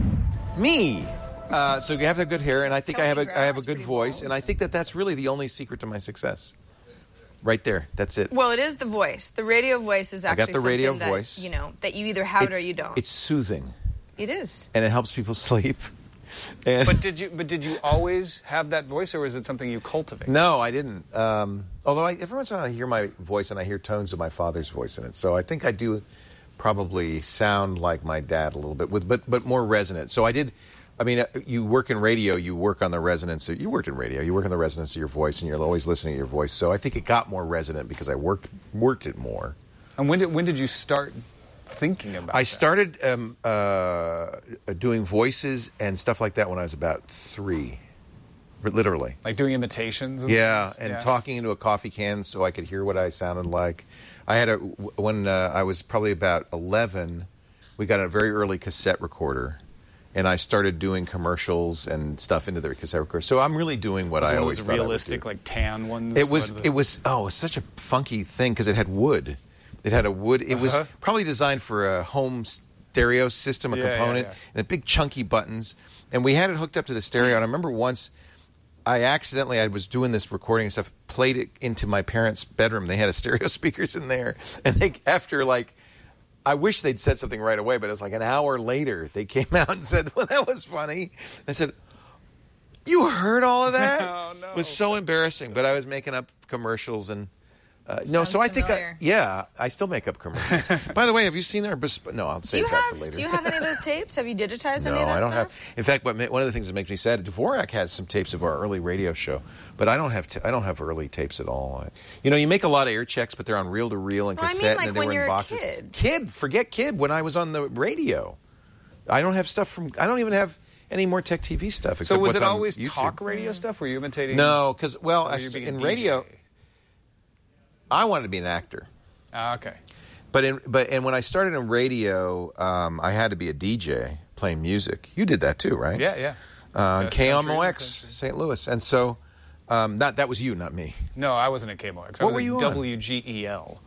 Me. Uh, so you have a good hair, and I think Kelsey I have a I have a good voice, and I think that that's really the only secret to my success. Right there, that's it. Well, it is the voice. The radio voice is actually I got the radio something that, voice. You know, that you either have it's, it or you don't. It's soothing. It is. And it helps people sleep. And but did you? But did you always have that voice, or was it something you cultivated? No, I didn't. Um, although I, every once in a while I hear my voice and I hear tones of my father's voice in it, so I think I do probably sound like my dad a little bit, with but but more resonant. So I did. I mean, you work in radio, you work on the resonance. Of, you worked in radio, you work on the resonance of your voice, and you're always listening to your voice. So I think it got more resonant because I worked worked it more. And when did when did you start thinking about I that? started um, uh, doing voices and stuff like that when I was about three, literally. Like doing imitations? And yeah, things? and yeah. talking into a coffee can so I could hear what I sounded like. I had a, when uh, I was probably about eleven, we got a very early cassette recorder, and I started doing commercials and stuff into the cassette recorder. So I'm really doing what was I it always those thought realistic, I would do. like tan ones? It was, it was, oh, it was such a funky thing because it had wood. It had a wood. It was uh-huh. probably designed for a home stereo system, a yeah, component, yeah, yeah. and a big chunky buttons. And we had it hooked up to the stereo. And I remember once I accidentally, I was doing this recording and stuff, played it into my parents' bedroom. They had a stereo speakers in there. And they, after like, I wish they'd said something right away, but it was like an hour later, they came out and said, well, that was funny. I said, you heard all of that? Oh, no. It was so embarrassing. But I was making up commercials and... Uh, no, so I think, I, yeah, I still make up commercials. By the way, have you seen their? Besp- no, I'll do save you that have, for later. Do you have any of those tapes? Have you digitized no, any of that I don't stuff? have. In fact, what, one of the things that makes me sad, Dvorak has some tapes of our early radio show, but I don't have. T- I don't have early tapes at all. I, you know, you make a lot of air checks, but they're on reel to reel and well, cassette, I mean, like and then they when were you're in boxes. A kid. kid, forget kid. When I was on the radio, I don't have stuff from. I don't even have any more Tech T V stuff. Except so was what's it on always YouTube. Talk radio stuff? Were you imitating? No, because well, I, in in radio, I wanted to be an actor. Ah, okay. But in but and when I started in radio, um, I had to be a D J playing music. You did that too, right? Yeah, yeah. Uh, Yes, K M O country, X, Saint Louis, and so um, not that was you, not me. No, I wasn't at K M O X. I What was were at you on? W G E L.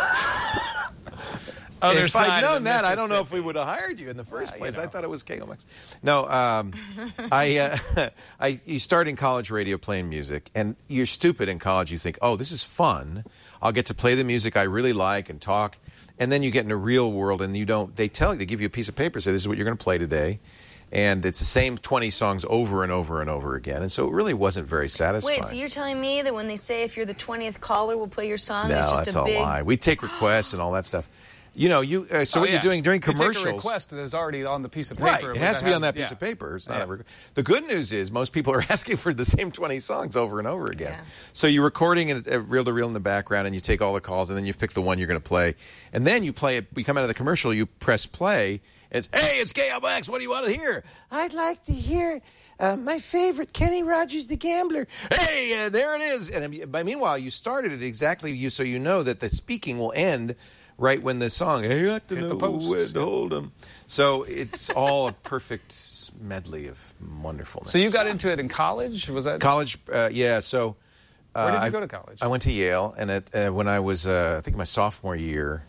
Other if side I'd of known the that, I don't know if Mississippi. we would have hired you in the first Yeah, place. you know. I thought it was K M O X. No, um, I, uh, I you start in college radio playing music, and you're stupid in college. You think, oh, this is fun. I'll get to play the music I really like and talk. And then you get in the real world, and you don't. They tell you, they give you a piece of paper, say this is what you're going to play today, and it's the same twenty songs over and over and over again. And so it really wasn't very satisfying. Wait, so you're telling me that when they say if you're the twentieth caller, we'll play your song? No, it's just that's a a big... lie. We take requests and all that stuff. You know, you. Uh, so Oh, what yeah. you're doing during You commercials? take a request that's already on the piece of paper. Right, it but has to be on has- that piece yeah. of paper. It's not Yeah. a rec- the good news is most people are asking for the same twenty songs over and over again. Yeah. So you're recording it uh, reel to reel in the background, and you take all the calls, and then you pick the one you're going to play, and then you play it. We come out of the commercial, you press play, and it's hey, it's K M X. What do you want to hear? I'd like to hear uh, my favorite, Kenny Rogers the Gambler. Hey, uh, there it is. And but meanwhile, you started it exactly you so you know that the speaking will end right when the song, hey, you got to Hit know the post. when to hold 'em. So it's all a perfect medley of wonderfulness. So you got into it in college? Was that College, uh, yeah, so... Uh, Where did you I, go to college? I went to Yale, and at, uh, when I was, uh, I think, my sophomore year,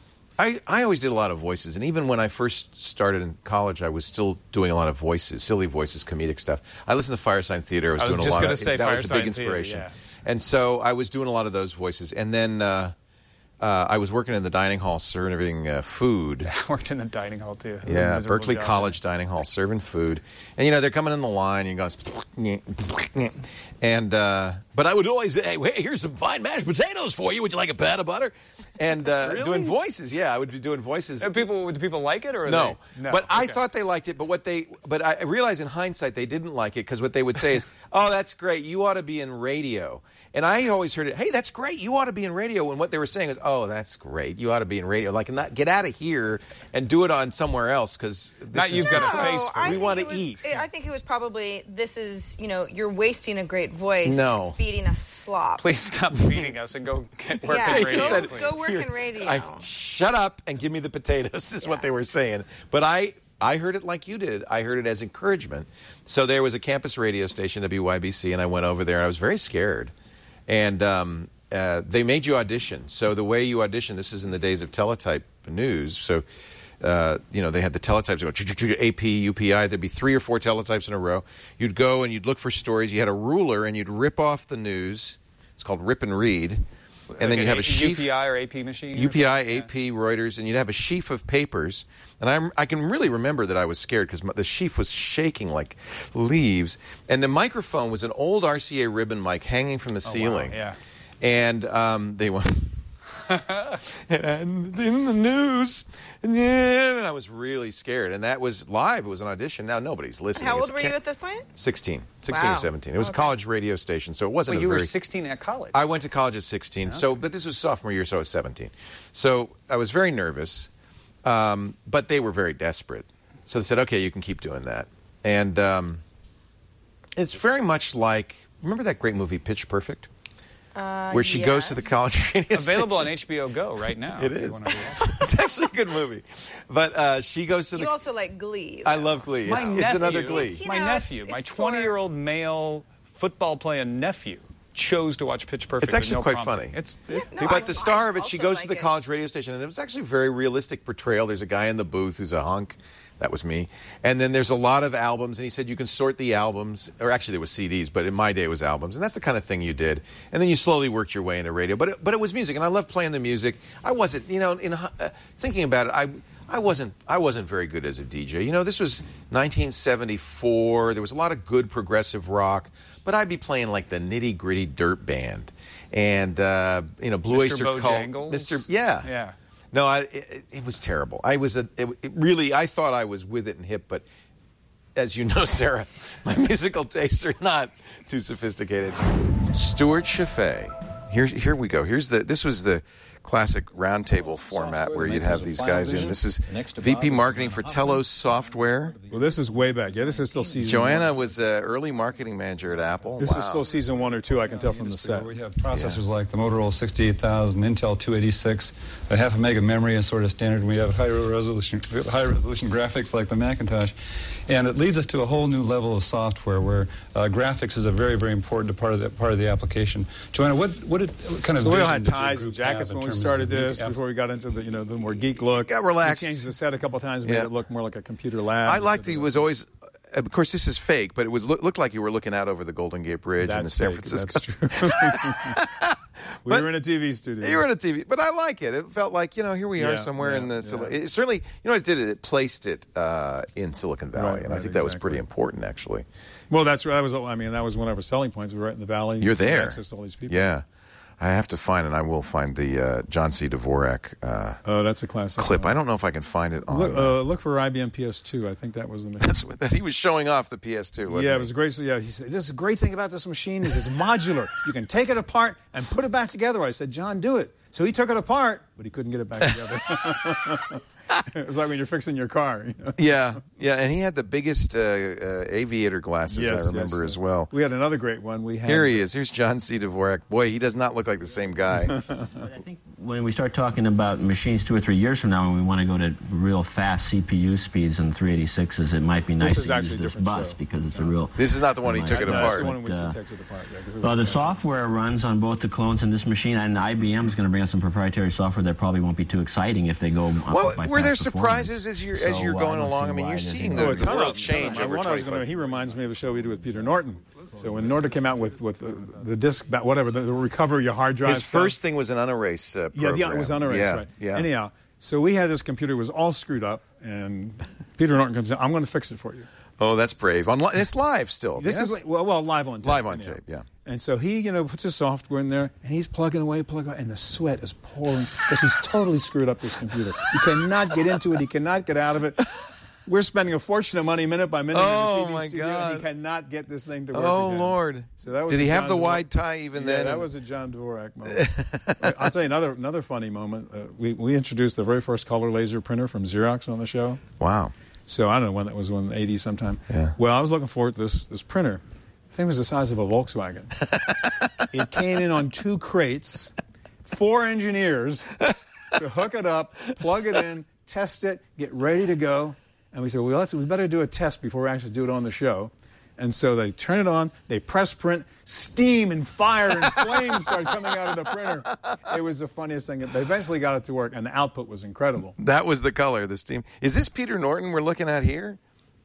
I, I always did a lot of voices. And even when I first started in college, I was still doing a lot of voices, silly voices, comedic stuff. I listened to Firesign Theater. I was, I was doing just a lot gonna of say that was a big Firesign inspiration. Theater, And so I was doing a lot of those voices. And then uh, uh, I was working in the dining hall serving uh, food. I worked in the dining hall, too. It was a Yeah, miserable Berkeley job. College dining hall serving food, and you know they're coming in the line. And you go, and uh, but I would always say, "Hey, here's some fine mashed potatoes for you. Would you like a pat of butter?" And uh, Really? doing voices. Yeah, I would be doing voices. And people, do people like it or are No, they, no? but I Okay. thought they liked it. But what they, but I realized in hindsight they didn't like it because what they would say is, "Oh, that's great. You ought to be in radio." And I always heard it, "Hey, that's great. You ought to be in radio." And what they were saying is, "Oh, that's great. You ought to be in radio." Like, not get out of here and do it on somewhere else because Not you've got a face for I it. We think want it to was- eat. I think it was probably, this is, you know, you're wasting a great voice No. feeding us slop. Please stop feeding us and go get work Yeah, in go- radio. go, please. work in radio. I, shut up and give me the potatoes is what they were saying. But I, I heard it like you did. I heard it as encouragement. So there was a campus radio station, W Y B C, and I went over there and I was very scared. And um, uh, they made you audition. So the way you audition, this is in the days of teletype news. So, uh, you know, they had the teletypes go A P, U P I. There'd be three or four teletypes in a row. You'd go and you'd look for stories. You had a ruler and you'd rip off the news. It's called rip and read. And then Like you have an a sheaf. U P I or A P machine? or U P I, something? A P, Reuters, and you'd have a sheaf of papers. And I'm, I can really remember that I was scared because the sheaf was shaking like leaves. And the microphone was an old R C A ribbon mic hanging from the Oh, wow, ceiling. yeah. And um, they went, and in the news, and then and I was really scared. And that was live. It was an audition. Now nobody's listening. How It's old were ca- you at this point? sixteen. sixteen Wow. or seventeen. It was Okay. a college radio station, so it wasn't Well, a you very... were sixteen at college. I went to college at sixteen. So, but this was sophomore year, so I was seventeen. So I was very nervous, um, but they were very desperate. So they said, "Okay, you can keep doing that." And um, it's very much like, remember that great movie Pitch Perfect, Uh, where she goes to the yes. college radio Available on station? H B O Go right now. It if you is. wanna do that. It's actually a good movie, but uh, she goes to You the. also like Glee. I love Glee. My It's, nephew, it's another Glee. It's, you my know, nephew, it's- my it's for- twenty-year-old male football playing nephew, chose to watch Pitch Perfect. It's actually with no quite prompting. funny. It's Yeah, it, no, people- I- But the star I of it, she also goes like to the it. college radio station, and it was actually a very realistic portrayal. There's a guy in the booth who's a hunk. That was me. And then there's a lot of albums, and he said you can sort the albums, or actually there was C Ds, but in my day it was albums, and that's the kind of thing you did. And then you slowly worked your way into radio, but it, but it was music, and I loved playing the music. I wasn't, you know, in uh, thinking about it, I I wasn't I wasn't very good as a D J. You know, this was nineteen seventy-four. There was a lot of good progressive rock, but I'd be playing like the Nitty Gritty Dirt Band, and uh, you know, Blue Mister Oyster Cult, Bojangles? Mister Yeah, Yeah. No, I, it, it was terrible. I was a, it, it really. I thought I was with it and hip, but as you know, Sarah, my musical tastes are not too sophisticated. Stuart Chaffee. Here, here we go. Here's the. This was the classic roundtable format where you'd have these guys in. This is V P marketing for Telos Software. Well, this is way back. Yeah, this is still season Joanna one. was uh, early marketing manager at Apple. This Wow. is still season one or two, I can tell from the set. We have processors like the Motorola sixty-eight thousand, Intel two eighty-six, a half a mega memory is sort of standard. We have high resolution, high resolution graphics like the Macintosh, and it leads us to a whole new level of software where uh, graphics is a very, very important part of the part of the application. Joanna, what what, did, what kind of So we all vision had did your ties and group jackets have in when we terms of started the this, app- before we got into the you know the more geek look. Got relaxed. We changed the set a couple times, made Yeah. it look more like a computer lab. I liked it was always. Of course, this is fake, but it was looked like you were looking out over the Golden Gate Bridge in the That's San fake, Francisco. that's true. We But- were in a T V studio. You were in a T V, but I like it. It felt like, you know, here we are Yeah, somewhere yeah, in the. yeah. Sil- It certainly, you know, what it did it. It placed it uh, in Silicon Valley, Right, and I right, think that was exactly. pretty important, actually. Well, that's that was. I mean, that was one of our selling points. We were right in the valley. You're You had there. Access to all these people. Yeah, I have to find, and I will find the uh, John C. Dvorak uh, Oh, that's a classic clip. I don't know if I can find it on. Look, uh, look for I B M P S two. I think that was the machine. That's what, that he was showing off the P S two. Wasn't Yeah, he? it was a great. Yeah, he said, "This is a great thing about this machine is it's modular. You can take it apart and put it back together." I said, "John, do it." So he took it apart, but he couldn't get it back together. It was like when you're fixing your car. You know? Yeah, yeah, and he had the biggest uh, uh, aviator glasses, Yes, I remember yes. as well. We had another great one. We had Here he is. Here's John C. Dvorak. Boy, he does not look like the same guy. I think when we start talking about machines two or three years from now, when we want to go to real fast C P U speeds on three eighty-sixes, it might be nice This is to actually a use this different bus show. because it's a real. This is not the one he took it No, apart. that's the one in which Uh, he takes it apart. Yeah, 'cause it was Well, the fun. software runs on both the clones and this machine, and I B M is going to bring out some proprietary software that probably won't be too exciting if they go. Well, by were there fast performance. surprises as you're as So, you're uh, going I don't along? see I mean, why you're they seeing think- the, Oh, a the ton world of- change ton of- over one I was twenty-five. gonna, He reminds me of a show we did with Peter Norton. So when Norton came out with with the, the disc, that whatever, the, the recover your hard drive. His stuff. first thing was an unerase uh, Yeah, program. yeah, it was unerased, yeah, right? Yeah. Anyhow, so we had this computer, it was all screwed up, and Peter Norton comes in. I'm going to fix it for you. Oh, that's brave. On li- it's live still. This yes? is like, well, well, live on tape. Live on anyhow. tape, yeah. And so he, you know, puts his software in there, and he's plugging away, plugging away, and the sweat is pouring because he's totally screwed up this computer. He cannot get into it. He cannot get out of it. We're spending a fortune of money minute by minute Oh, in the T V my studio, God. and he cannot get this thing to work Oh, again. Lord. So that was Did a he have John the Dvorak- wide tie even yeah, then? that was a John Dvorak moment. I'll tell you another another funny moment. Uh, we, we introduced the very first color laser printer from Xerox on the show. Wow. So I don't know when that was, when the eighties sometime. Yeah. Well, I was looking forward to this, this printer. The thing was the size of a Volkswagen. It came in on two crates, four engineers to hook it up, plug it in, test it, get ready to go. And we said, well, let's, we better do a test before we actually do it on the show. And so they turn it on, they press print, steam and fire and flames start coming out of the printer. It was the funniest thing. They eventually got it to work, and the output was incredible. That was the color, the steam. Is this Peter Norton we're looking at here?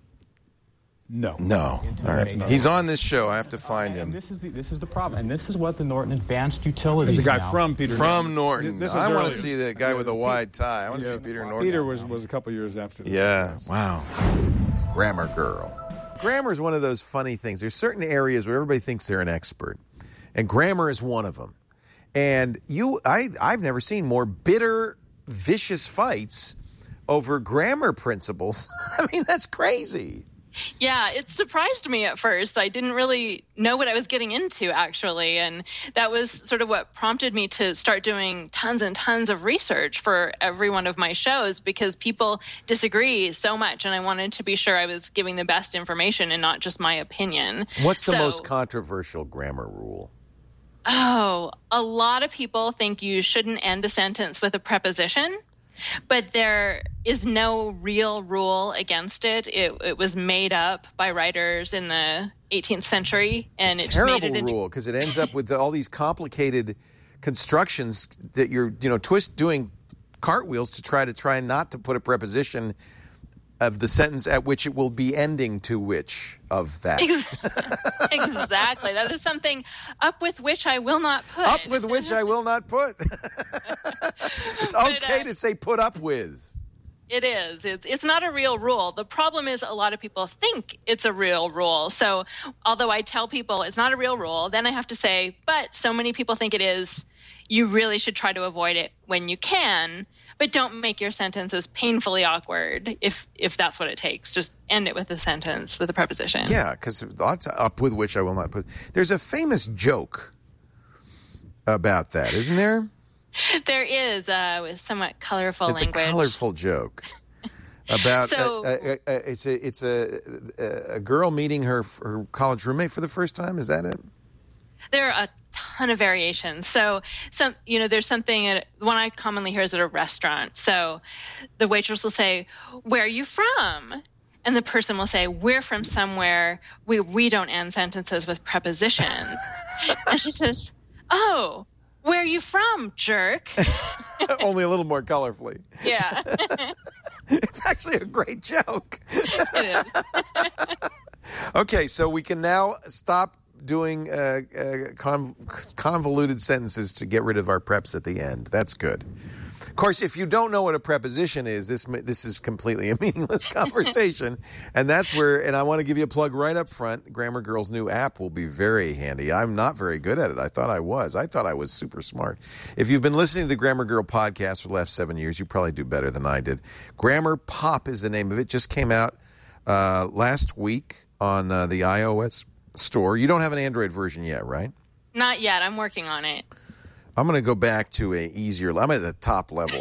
No. No. All right. He's on this show. I have to find him. This is the, this is the problem, and this is what the Norton Advanced Utilities. There's a guy now- from Peter From Norton. This is I want earlier. to see the guy with the wide tie. I want to Yeah, see Peter Norton. Peter was, was a couple years after this. Yeah. Wow. Grammar Girl. Grammar is one of those funny things. There's certain areas where everybody thinks they're an expert, and grammar is one of them. And you, I, I've never seen more bitter, vicious fights over grammar principles. I mean, that's crazy. Yeah, it surprised me at first. I didn't really know what I was getting into, actually. And that was sort of what prompted me to start doing tons and tons of research for every one of my shows, because people disagree so much. And I wanted to be sure I was giving the best information and not just my opinion. What's the So- most controversial grammar rule? Oh, a lot of people think you shouldn't end a sentence with a preposition, but there is no real rule against it. It, it was made up by writers in the eighteenth century, and it just made Terrible it into rule, because it ends up with all these complicated constructions that you're, you know, twist doing cartwheels to try to try not to put a preposition of the sentence at which it will be ending to which of that. exactly. That is something up with which I will not put. Up with which I will not put. It's okay to say put up with. It is. It's it's not a real rule. The problem is a lot of people think it's a real rule. So although I tell people it's not a real rule, then I have to say, but so many people think it is, you really should try to avoid it when you can. But don't make your sentences painfully awkward if if that's what it takes. Just end it with a sentence with a preposition. Yeah, because up with which I will not put. There's a famous joke about that, isn't there? There is uh, with somewhat colorful It's language. a colorful joke about So- a, a, a, it's a it's a, a a girl meeting her her college roommate for the first time. Is that it? There are a ton of variations. So, some you know, there's something at one I commonly hear is at a restaurant. So, the waitress will say, "Where are you from?" And the person will say, "We're from somewhere. We we don't end sentences with prepositions." And she says, "Oh, where are you from, jerk?" Only a little more colorfully. Yeah, It's actually a great joke. it is. Okay, so we can now stop doing uh, uh, con- convoluted sentences to get rid of our preps at the end. That's good. Of course, if you don't know what a preposition is, this this is completely a meaningless conversation. And that's where, and I want to give you a plug right up front, Grammar Girl's new app will be very handy. I'm not very good at it. I thought I was. I thought I was super smart. If you've been listening to the Grammar Girl podcast for the last seven years, you probably do better than I did. Grammar Pop is the name of it. Just came out uh, last week on uh, the iOS store. You don't have an Android version yet, right? Not yet. I'm working on it. I'm going to go back to a easier. I'm at the top level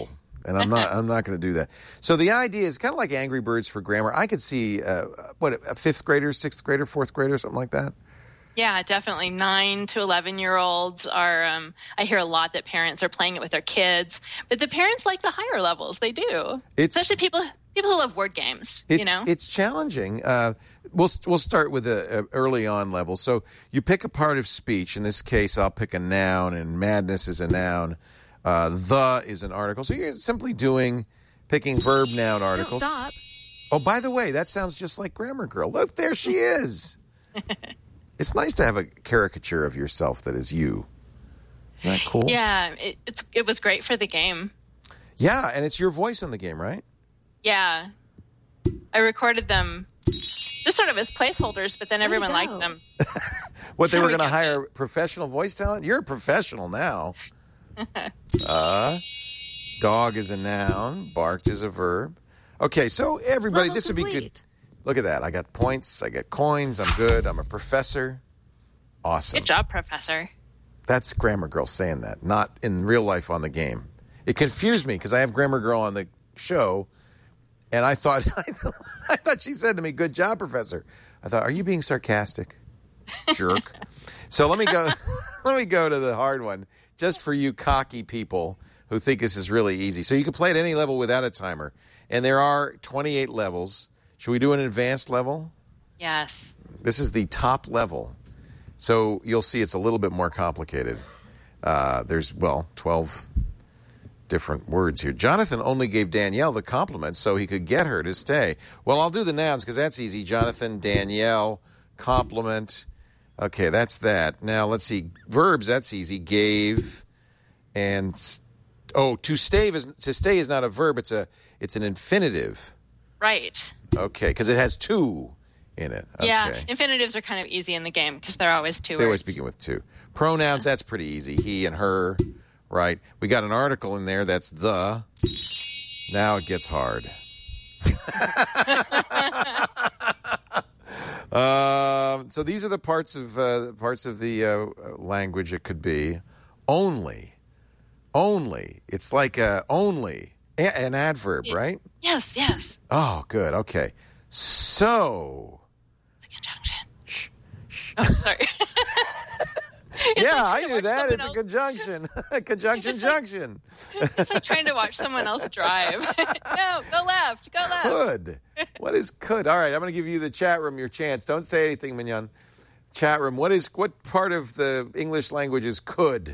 and I'm not. I'm not going to do that. So the idea is kind of like Angry Birds for grammar. I could see uh, what a fifth grader, sixth grader, fourth grader, something like that. Yeah, definitely. Nine to eleven-year-olds are. Um, I hear a lot that parents are playing it with their kids, but the parents like the higher levels. They do, it's, especially people people who love word games. It's, you know, it's challenging. Uh, we'll we'll start with a, a early on level. So you pick a part of speech. In this case, I'll pick a noun, and madness is a noun. Uh, the is an article. So you're simply doing picking verb noun articles. Don't stop. Oh, by the way, that sounds just like Grammar Girl. Look, there she is. It's nice to have a caricature of yourself that is you. Isn't that cool? Yeah, it, it's it was great for the game. Yeah, and it's your voice in the game, right? Yeah, I recorded them just sort of as placeholders, but then everyone liked them. What, they So were we going to kept hire professional voice talent? You're a professional now. uh, dog is a noun. Barked is a verb. Okay, so everybody, Level this would be good. complete. Look at that. I got points. I got coins. I'm good. I'm a professor. Awesome. Good job, Professor. That's Grammar Girl saying that, not in real life on the game. It confused me because I have Grammar Girl on the show, and I thought I thought she said to me, "Good job, Professor." I thought, "Are you being sarcastic, jerk?" So let me go. Let me go to the hard one, just for you cocky people who think this is really easy. So you can play at any level without a timer, and there are twenty-eight levels. Should we do an advanced level? Yes. This is the top level. So you'll see it's a little bit more complicated. Uh, there's, well, twelve different words here. Jonathan only gave Danielle the compliment so he could get her to stay. Well, I'll do the nouns because that's easy. Jonathan, Danielle, compliment. Okay, that's that. Now, let's see. Verbs, that's easy. Gave and, oh, to stay is, to stay is not a verb. It's a it's an infinitive. Right. Okay, because it has two in it. Okay. Yeah, infinitives are kind of easy in the game because they're always two They always words. begin with two. Pronouns, that's pretty easy. He and her, right? We got an article in there that's the. Now it gets hard. um, so these are the parts of uh, parts of the uh, language it could be. Only. Only. It's like uh, only. A- an adverb, right? Yes, yes. Oh, good. Okay. So. It's a conjunction. Shh. Shh. Oh, sorry. Yeah, like I to knew watch that. someone It's a else- conjunction. conjunction, It's like- junction. It's like trying to watch someone else drive. No, go left, go left. Could. What is could? All right, I'm going to give you the chat room your chance. Don't say anything, Mignon. Chat room. What is what part of the English language is could?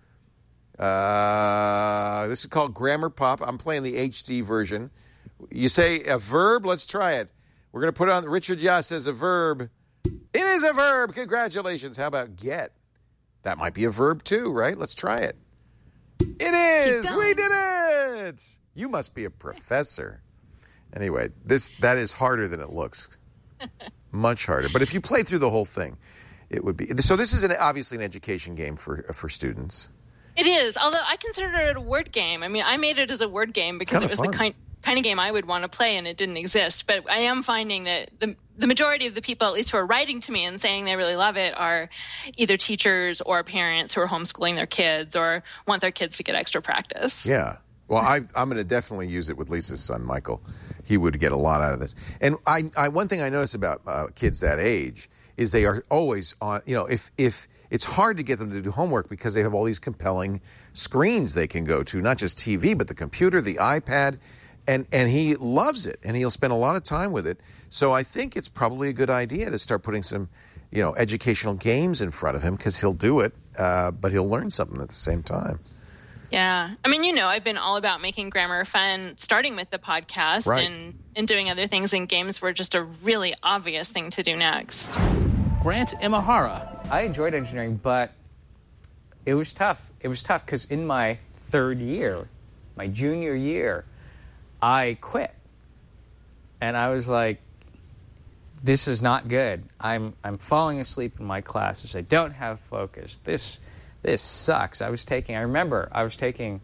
Uh, this is called Grammar Pop. I'm playing the H D version. You say a verb. Let's try it. We're going to put on. Richard Yah says a verb. It is a verb. Congratulations. How about get? That might be a verb too, right? Let's try it. It is. We did it. You must be a professor. Anyway, this that is harder than it looks. Much harder. But if you play through the whole thing, it would be. So this is an, obviously an education game for for students. It is, although I consider it a word game. I mean, I made it as a word game because kinda it was fun. the kind kind of game I would want to play, and it didn't exist. But I am finding that the the majority of the people, at least who are writing to me and saying they really love it, are either teachers or parents who are homeschooling their kids or want their kids to get extra practice. Yeah. Well, I, I'm going to definitely use it with Lisa's son, Michael. He would get a lot out of this. And I, I one thing I notice about uh, kids that age is they are always on, you know, if if it's hard to get them to do homework because they have all these compelling screens they can go to, not just T V, but the computer, the iPad. And and he loves it, and he'll spend a lot of time with it. So I think it's probably a good idea to start putting some, you know, educational games in front of him because he'll do it, uh, but he'll learn something at the same time. Yeah. I mean, you know, I've been all about making grammar fun, starting with the podcast Right. and, and doing other things, and games were just a really obvious thing to do next. Grant Imahara. I enjoyed engineering, but it was tough. It was tough because in my third year, my junior year, I quit. And I was like, this is not good. I'm I'm falling asleep in my classes. I don't have focus. This this sucks. I was taking, I remember I was taking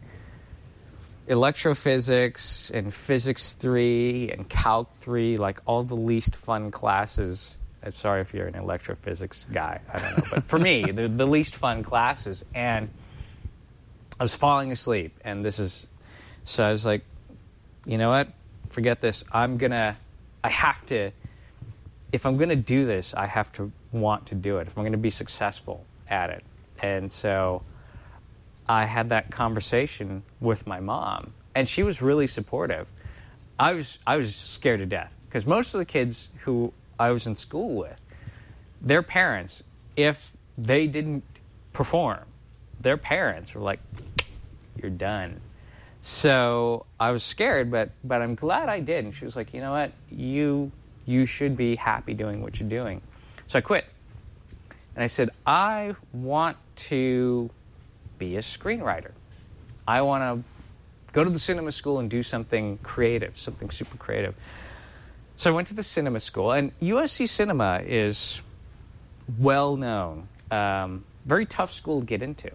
electrophysics and physics three and calc three, like all the least fun classes. I'm sorry if you're an electrophysics guy. I don't know. But for me, the, the least fun classes. And I was falling asleep. And this is So I was like, you know what? Forget this. I'm going to, I have to, if I'm going to do this, I have to want to do it. If I'm going to be successful at it. And so I had that conversation with my mom, and she was really supportive. I was I was scared to death because most of the kids who I was in school with, their parents, if they didn't perform, their parents were like, "You're done." So I was scared, but but I'm glad I did. And she was like, "You know what? You you should be happy doing what you're doing." So I quit, and I said, "I want to be a screenwriter. I want to go to the cinema school and do something creative, something super creative." So I went to the cinema school, and U S C Cinema is well known, um, very tough school to get into.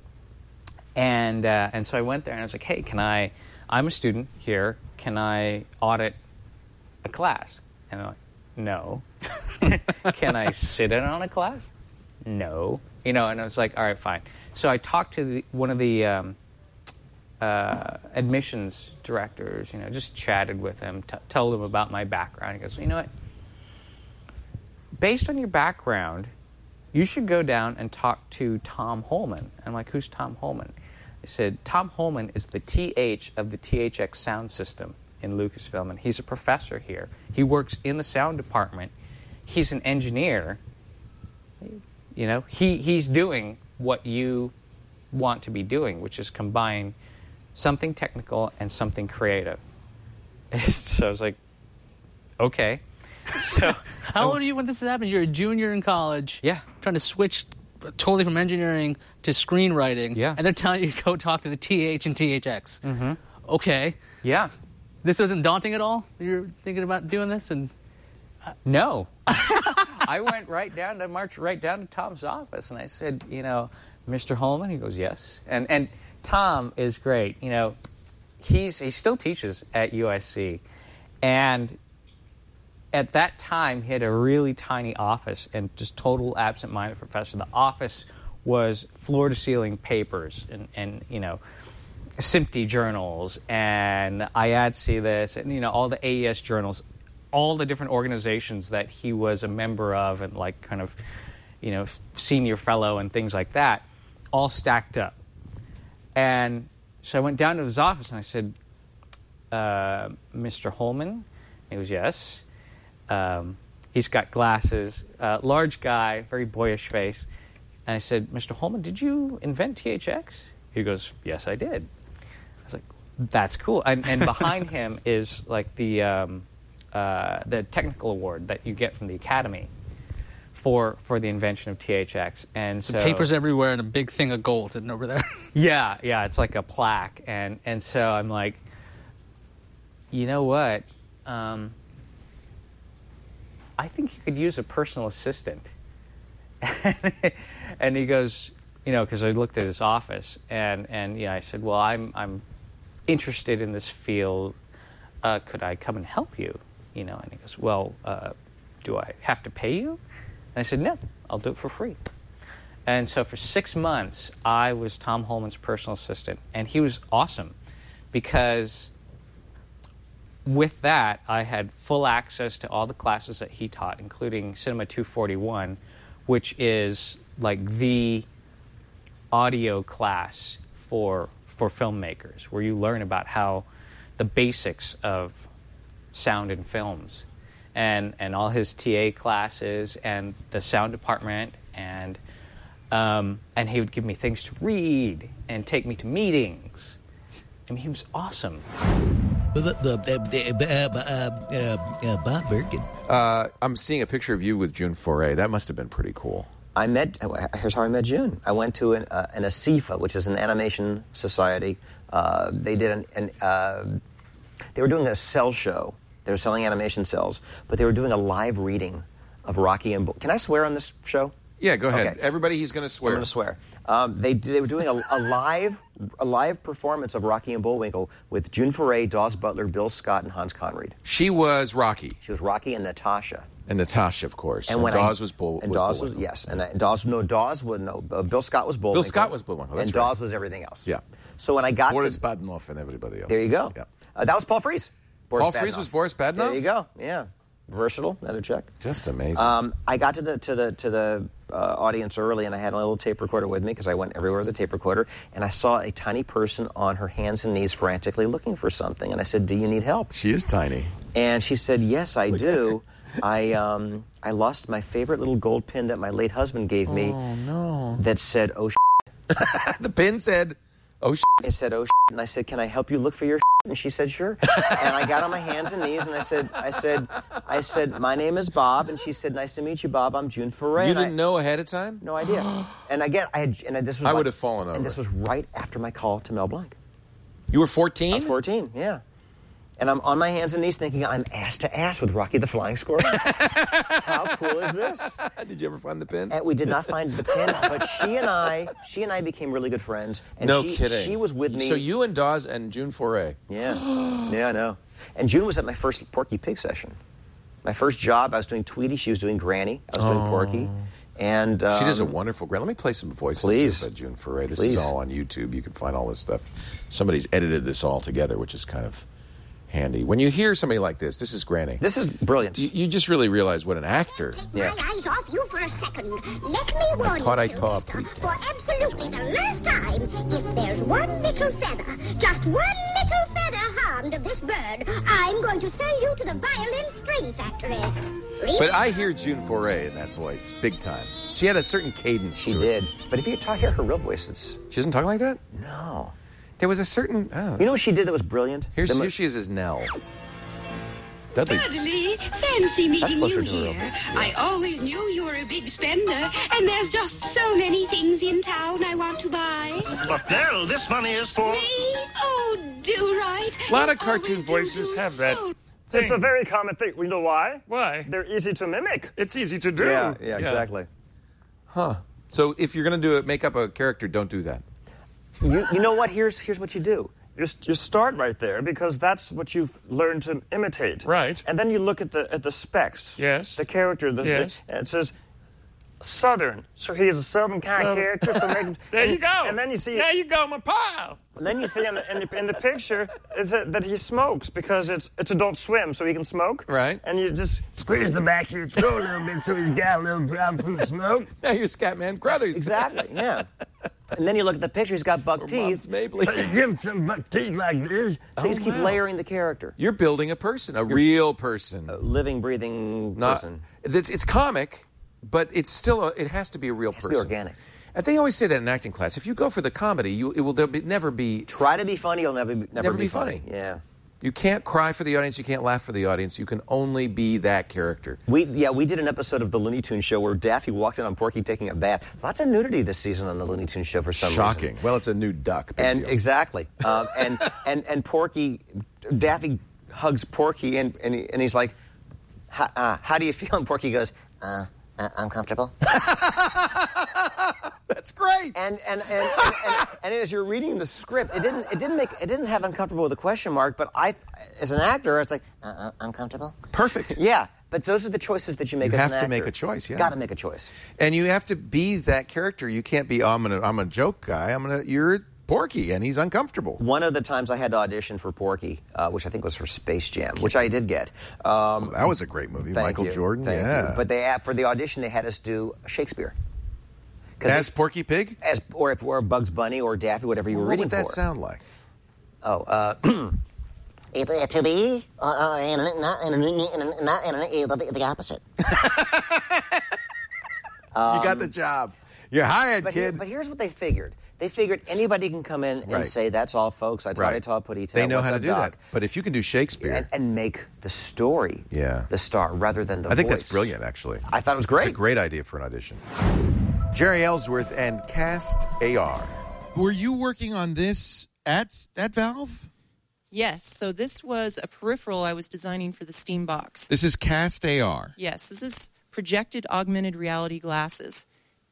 And uh, and so I went there, and I was like, "Hey, can I? I'm a student here. Can I audit a class?" And I'm like, "No." "Can I sit in on a class?" "No." You know, and I was like, "All right, fine." So I talked to the, one of the um, uh, admissions directors, you know, just chatted with him, t- told him about my background. He goes, "You know what? Based on your background, you should go down and talk to Tom Holman." I'm like, "Who's Tom Holman?" He said, "Tom Holman is the T H of the T H X sound system in Lucasfilm, and he's a professor here. He works in the sound department. He's an engineer. You know, he, he's doing what you want to be doing, which is combine something technical and something creative." And so I was like, okay. So how old are you when this is happening? You're a junior in college. Yeah. Trying to switch totally from engineering to screenwriting. Yeah. And they're telling you to go talk to the T H and T H X. Mm-hmm. Okay. Yeah. This wasn't daunting at all? You're thinking about doing this? And uh, no. I went right down to march right down to Tom's office, and I said, you know, "Mister Holman?" He goes, "Yes." And and Tom is great. You know, he's he still teaches at U S C, and at that time he had a really tiny office and just total absent-minded professor. The office was floor-to-ceiling papers and and you know, S I M T journals and I A D C this and you know all the A E S journals. All the different organizations that he was a member of and like kind of, you know, senior fellow and things like that, all stacked up. And so I went down to his office and I said, uh, "Mister Holman?" He goes, "Yes." Um, he's got glasses, uh, large guy, very boyish face. And I said, "Mister Holman, did you invent T H X?" He goes, "Yes, I did." I was like, "That's cool." And, and behind him is like the... Um, Uh, the technical award that you get from the Academy for for the invention of T H X, and so the papers everywhere and a big thing of gold sitting over there. yeah, yeah, it's like a plaque, and and so I'm like, you know what? Um, I think you could use a personal assistant. And he goes, you know, because I looked at his office, and and yeah, I said, "Well, I'm I'm interested in this field. Uh, could I come and help you?" You know, and he goes, "Well, uh, do I have to pay you?" And I said, "No, I'll do it for free." And so for six months, I was Tom Holman's personal assistant, and he was awesome because with that, I had full access to all the classes that he taught, including Cinema two forty-one, which is like the audio class for for filmmakers, where you learn about how the basics of sound in films, and and all his T A classes and the sound department, and um, and he would give me things to read and take me to meetings. I mean, he was awesome. Bob Birkin. Uh, I'm seeing a picture of you with June Foray. That must have been pretty cool. I met. Here's how I met June. I went to an, uh, an A S I F A, which is an animation society. Uh, they did an. an uh, they were doing a cell show. They were selling animation cells, but they were doing a live reading of Rocky and Bull. Can I swear on this show? Yeah, go ahead. Okay. Everybody, he's going to swear. I'm going to swear. Um, they they were doing a, a live a live performance of Rocky and Bullwinkle with June Foray, Dawes Butler, Bill Scott, and Hans Conried. She was Rocky. She was Rocky and Natasha. And Natasha, of course. And, And, when Dawes I, was Bull. And was Dawes Bullwinkle. was yes, and uh, Dawes no Dawes was no. Uh, Bill Scott was Bullwinkle. Bill Scott was Bullwinkle. That's and right. Dawes was everything else. Yeah. So when I got Boris to Badenoff and everybody else. there you go. Yeah. Uh, that was Paul Frees. Boris Paul Frees Badenoff. was Boris Badenoff? There you go. Yeah. Versatile. Another check. Just amazing. Um, I got to the to the to the uh, audience early, and I had a little tape recorder with me because I went everywhere with the tape recorder, and I saw a tiny person on her hands and knees frantically looking for something, and I said, "Do you need help?" She is tiny. And she said, "Yes, I do. I um, I lost my favorite little gold pin that my late husband gave me. Oh, no. That said, oh." The pin said, "Oh." It said, "Oh." And I said, "Can I help you look for your?" And she said, "Sure." And I got on my hands and knees, and I said, "I said, I said, my name is Bob." And she said, "Nice to meet you, Bob. I'm June Foray." You And didn't I, know ahead of time? No idea. And again, I had, and this was I right- would have fallen over. And this was right after my call to Mel Blanc. You were fourteen? I was fourteen, yeah. And I'm on my hands and knees thinking I'm ass to ass with Rocky the Flying Squirrel. How cool is this? Did you ever find the pin? And we did not find the pin, but she and I, she and I became really good friends. And No she, kidding. She was with me. So you and Dawes and June Foray. Yeah, yeah, I know. And June was at my first Porky Pig session. My first job, I was doing Tweety. She was doing Granny. I was doing Oh. Porky. And um, She does a wonderful grant. Let me play some voices Please. of uh, June Foray. This Please. is all on YouTube. You can find all this stuff. Somebody's edited this all together, which is kind of handy. When you hear somebody like this, this is Granny. This is brilliant. You, you just really realize what an actor. Yeah. My eyes off you for a second. Let me warn thought I you, taught Sylvester, for absolutely the last time, if there's one little feather, just one little feather harmed of this bird, I'm going to sell you to the violin string factory. Really? But I hear June Foray in that voice, big time. She had a certain cadence. She to did. It. But if you talk, hear her real voice, it's... She doesn't talk like that? No. There was a certain... Oh, You know what she did that was brilliant? Here's, The mo- here she is as Nell. Dudley. Dudley, fancy That's meeting closer you to her. here. I always knew you were a big spender, and there's just so many things in town I want to buy. But Nell, this money is for... Me? Oh, do right. A lot of cartoon voices have that. Thing. It's a very common thing. You know why? Why? They're easy to mimic. It's easy to do. Yeah, yeah, exactly. Huh. So if you're going to do it, make up a character, don't do that. You, you know what? Here's here's what you do. You, you start right there because that's what you've learned to imitate. Right. And then you look at the at the specs. Yes. The character. The, Yes. And it says Southern. So he's a Southern kind Southern. of character. So make, There and, you go. And then you see. There you go, my pal. And then you see in the, in the, in the picture is that, that he smokes because it's it's Adult Swim, so he can smoke. Right. And you just squeeze the back of your throat a little bit so he's got a little problem from the smoke. Now you're Scatman Crothers. Exactly, yeah. And then you look at the picture, he's got buck teeth. So you give him some buck teeth like this. So Oh, you just keep wow. layering the character. You're building a person, a real person. A living, breathing Not, person. It's, it's comic, but it's still a, it has to be a real It has to person. be organic. And they always say that in acting class. If you go for the comedy, you it will there'll be, never be Try to be funny, you'll never be, never, never be, be funny. funny. Yeah. You can't cry for the audience. You can't laugh for the audience. You can only be that character. We yeah we did an episode of the Looney Tunes show where Daffy walked in on Porky taking a bath. Lots of nudity this season on the Looney Tunes show for some Shocking. reason. Well, it's a new duck. Big And deal. exactly. Um, and and and Porky, Daffy hugs Porky and and, he, and he's like, "How- uh, "How do you feel?" And Porky goes, "Uh, uh uncomfortable." That's great. And and and, and, and and as you're reading the script, it didn't it didn't make it didn't have uncomfortable with a question mark. But I, as an actor, it's like uh, uh, uncomfortable. Perfect. Yeah. But those are the choices that you make You as have an to actor. make a choice, yeah. Got to make a choice. And you have to be that character. You can't be. Oh, I'm gonna. I'm a joke guy. I'm gonna. You're Porky, and he's uncomfortable. One of the times I had to audition for Porky, uh, which I think was for Space Jam, which I did get. Um, Oh, that was a great movie. thank Michael you, Jordan. thank yeah. you. But they for the audition they had us do Shakespeare. 'Cause As they- Porky Pig? as or if or Bugs Bunny or Daffy, whatever you were What reading would that for. sound like? Oh, uh, It, uh, to be, uh, uh, and not, and, and, and, not, and, uh, the, the opposite. you got the job. You're hired, but, here- kid. but here's what they figured. They figured anybody can come in and Right. say, "That's all, folks. I taught Right. I taught Putty They know What's how to up, do Doc?" that. But if you can do Shakespeare, and, and make the story Yeah. the star rather than the I think voice. that's brilliant. Actually, I thought it was great. It's a great idea for an audition. Jerry Ellsworth and Cast A R. Were you working on this at at Valve? Yes, so this was a peripheral I was designing for the Steam Box. This is Cast A R. Yes, this is projected augmented reality glasses.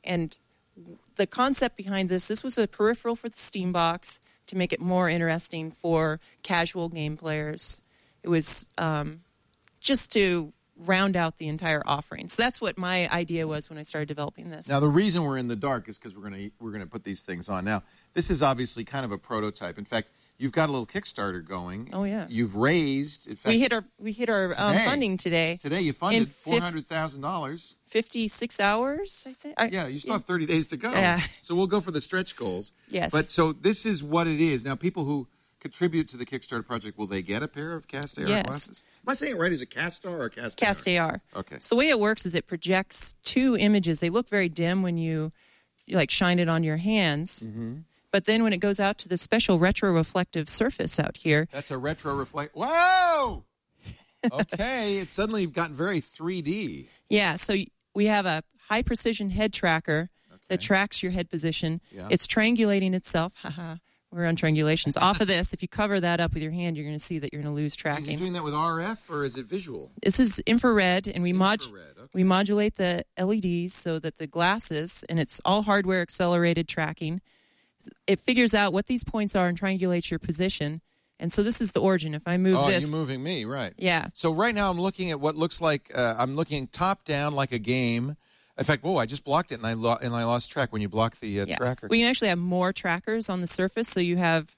And the concept behind this, this was a peripheral for the Steambox to make it more interesting for casual game players. It was um, just to round out the entire offering. So that's what my idea was when I started developing this. Now, the reason we're in the dark is because we're going to we're going to put these things on. Now, this is obviously kind of a prototype. In fact, you've got a little Kickstarter going. Oh yeah. You've raised. In fact, we hit our we hit our um, funding today. Today you funded four hundred thousand dollars. Fifty-six hours, I think. I, yeah, you still yeah. have thirty days to go. Yeah. So we'll go for the stretch goals. Yes. But so this is what it is. Now, people who contribute to the Kickstarter project, will they get a pair of Cast A R yes. glasses? Am I saying it right? Is it Cast A R or Cast A R? Cast A R. Okay. So the way it works is it projects two images. They look very dim when you, you like shine it on your hands. Mm-hmm. But then when it goes out to the special retroreflective surface out here. That's a retro reflect. Whoa! Okay, it's suddenly gotten very three D. Yeah, so we have a high precision head tracker okay. that tracks your head position. Yeah. It's triangulating itself. Haha. We're on triangulations. Off of this, if you cover that up with your hand, you're going to see that you're going to lose tracking. Is it doing that with R F or is it visual? This is infrared, and we mod infrared, okay. we modulate the L E Ds so that the glasses, and it's all hardware accelerated tracking. It figures out what these points are and triangulates your position. And so this is the origin. If I move oh, this, you're moving me, right? Yeah. So right now I'm looking at what looks like uh, I'm looking top down like a game. In fact, whoa! I just blocked it and I lo- and I lost track when you block the uh, yeah. tracker. We can actually have more trackers on the surface, so you have.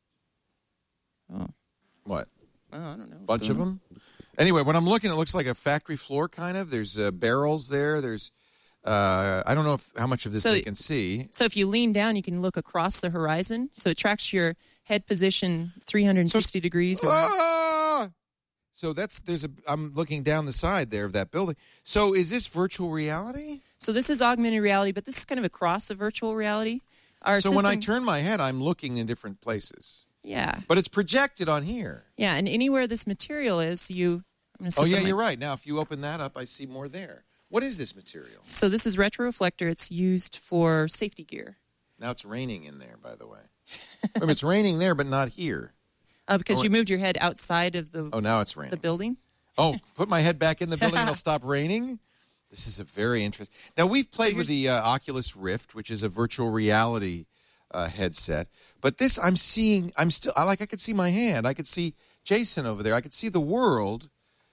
Oh. What? Oh, I don't know. Bunch of them. Anyway, when I'm looking, it looks like a factory floor kind of. There's uh, barrels there. There's. Uh, I don't know if how much of this so, they can see. So if you lean down, you can look across the horizon. So it tracks your head position three hundred sixty so, degrees. Ah! So that's there's a. I'm looking down the side there of that building. So is this virtual reality? So this is augmented reality, but this is kind of a cross of virtual reality. Our so system, when I turn my head, I'm looking in different places. Yeah. But it's projected on here. Yeah, and anywhere this material is, you. I'm oh yeah, you're right. Now if you open that up, I see more there. What is this material? So this is retroreflector. It's used for safety gear. Now it's raining in there, by the way. I mean, it's raining there, but not here. Uh, because oh, you moved your head outside of the. Oh, now it's raining. The building. Oh, put my head back in the building and it'll stop raining. This is a very interesting. Now we've played so with the uh, Oculus Rift, which is a virtual reality uh, headset. But this, I'm seeing. I'm still. I like. I could see my hand. I could see Jason over there. I could see the world.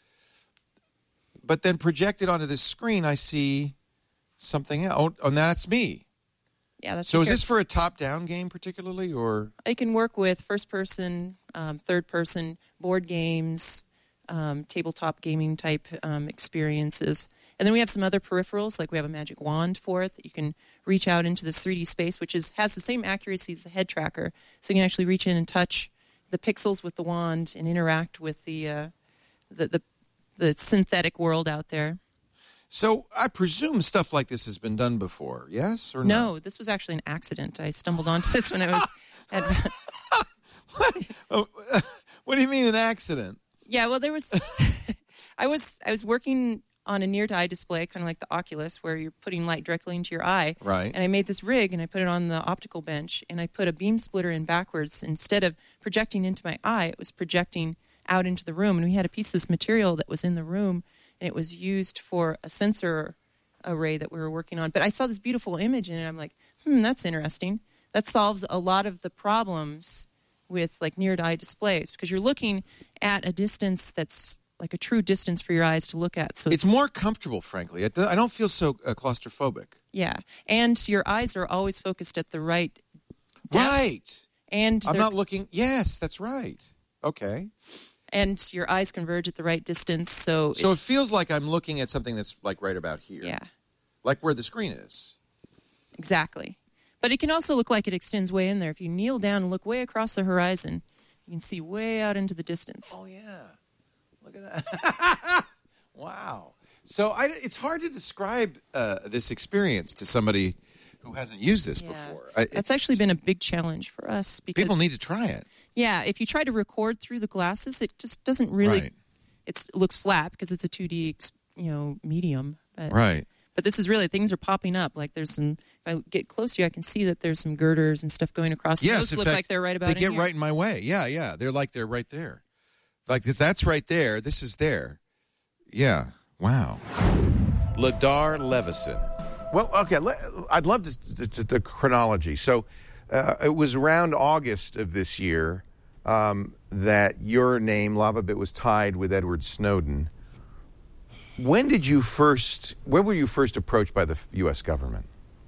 But then projected onto this screen, I see something else. Oh, and that's me. Yeah, that's so is this for a top-down game particularly, or? It can work with first-person, um, third-person, board games, um, tabletop gaming type um, experiences. And then we have some other peripherals, like we have a magic wand for it that you can reach out into this three D space, which is has the same accuracy as a head tracker. So you can actually reach in and touch the pixels with the wand and interact with the uh, the, the the synthetic world out there. So I presume stuff like this has been done before, yes or no? No, this was actually an accident. I stumbled onto this when I was... At... what? Oh, what do you mean an accident? Yeah, well, there was... I was I was working on a near-to-eye display, kind of like the Oculus, where you're putting light directly into your eye. Right. And I made this rig, and I put it on the optical bench, and I put a beam splitter in backwards. Instead of projecting into my eye, it was projecting out into the room, and we had a piece of this material that was in the room, and it was used for a sensor array that we were working on. But I saw this beautiful image in it, and I'm like, hmm, that's interesting. That solves a lot of the problems with like near-to-eye displays, because you're looking at a distance that's like a true distance for your eyes to look at. So it's, it's more comfortable, frankly. It, I don't feel so uh, claustrophobic. Yeah, and your eyes are always focused at the right depth. Right. And I'm not looking. Yes, that's right. Okay. And your eyes converge at the right distance, so so it feels like I'm looking at something that's like right about here. Yeah, like where the screen is. Exactly, but it can also look like it extends way in there. If you kneel down and look way across the horizon, you can see way out into the distance. Oh yeah, look at that! Wow. So I, it's hard to describe uh, this experience to somebody who hasn't used this yeah. before. I, That's actually been a big challenge for us because people need to try it. Yeah, if you try to record through the glasses, it just doesn't really. Right. It's, it looks flat because it's a two D, you know, medium. But, right. But this is really things are popping up. Like there's some. If I get close to you, I can see that there's some girders and stuff going across. Yes, those in look fact, like they're right about. They in get here. right in my way. Yeah, yeah. They're like they're right there. Like this, that's right there. This is there. Yeah. Wow. Ladar Levison. Well, okay, let, I'd love to, to, to the chronology. So uh, it was around August of this year um, that your name, LavaBit, was tied with Edward Snowden. When did you first, when were you first approached by the U S government?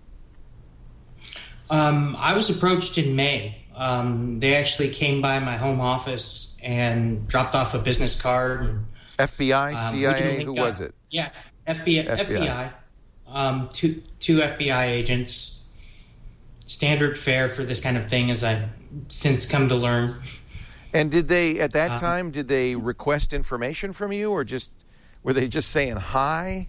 Um, I was approached in May. Um, they actually came by my home office and dropped off a business card. And, F B I, C I A, um, who was it? Yeah, F B I. F B I. Um, two, two F B I agents. Standard fare for this kind of thing, as I've since come to learn. And did they, at that um, time, did they request information from you, or just were they just saying hi?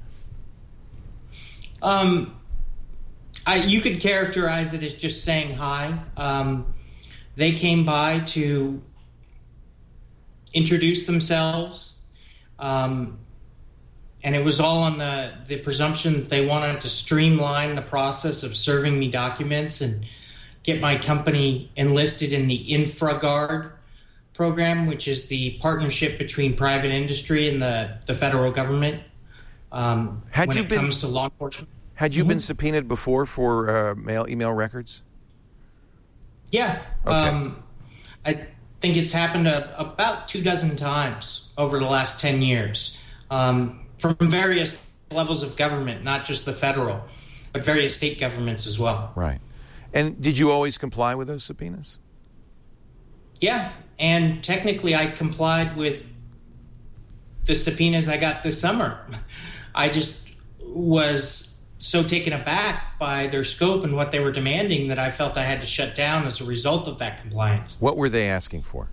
Um, I, you could characterize it as just saying hi. Um, they came by to introduce themselves, um, and it was all on the, the presumption that they wanted to streamline the process of serving me documents and get my company enlisted in the InfraGuard program, which is the partnership between private industry and the, the federal government um, Had when you it been- comes to law enforcement. Had you Mhm. been subpoenaed before for uh, mail email records? Yeah. Okay. Um, I think it's happened a, about two dozen times over the last ten years um, from various levels of government, not just the federal, but various state governments as well. Right. And did you always comply with those subpoenas? Yeah. And technically, I complied with the subpoenas I got this summer. I just was so taken aback by their scope and what they were demanding that I felt I had to shut down as a result of that compliance. What were they asking for?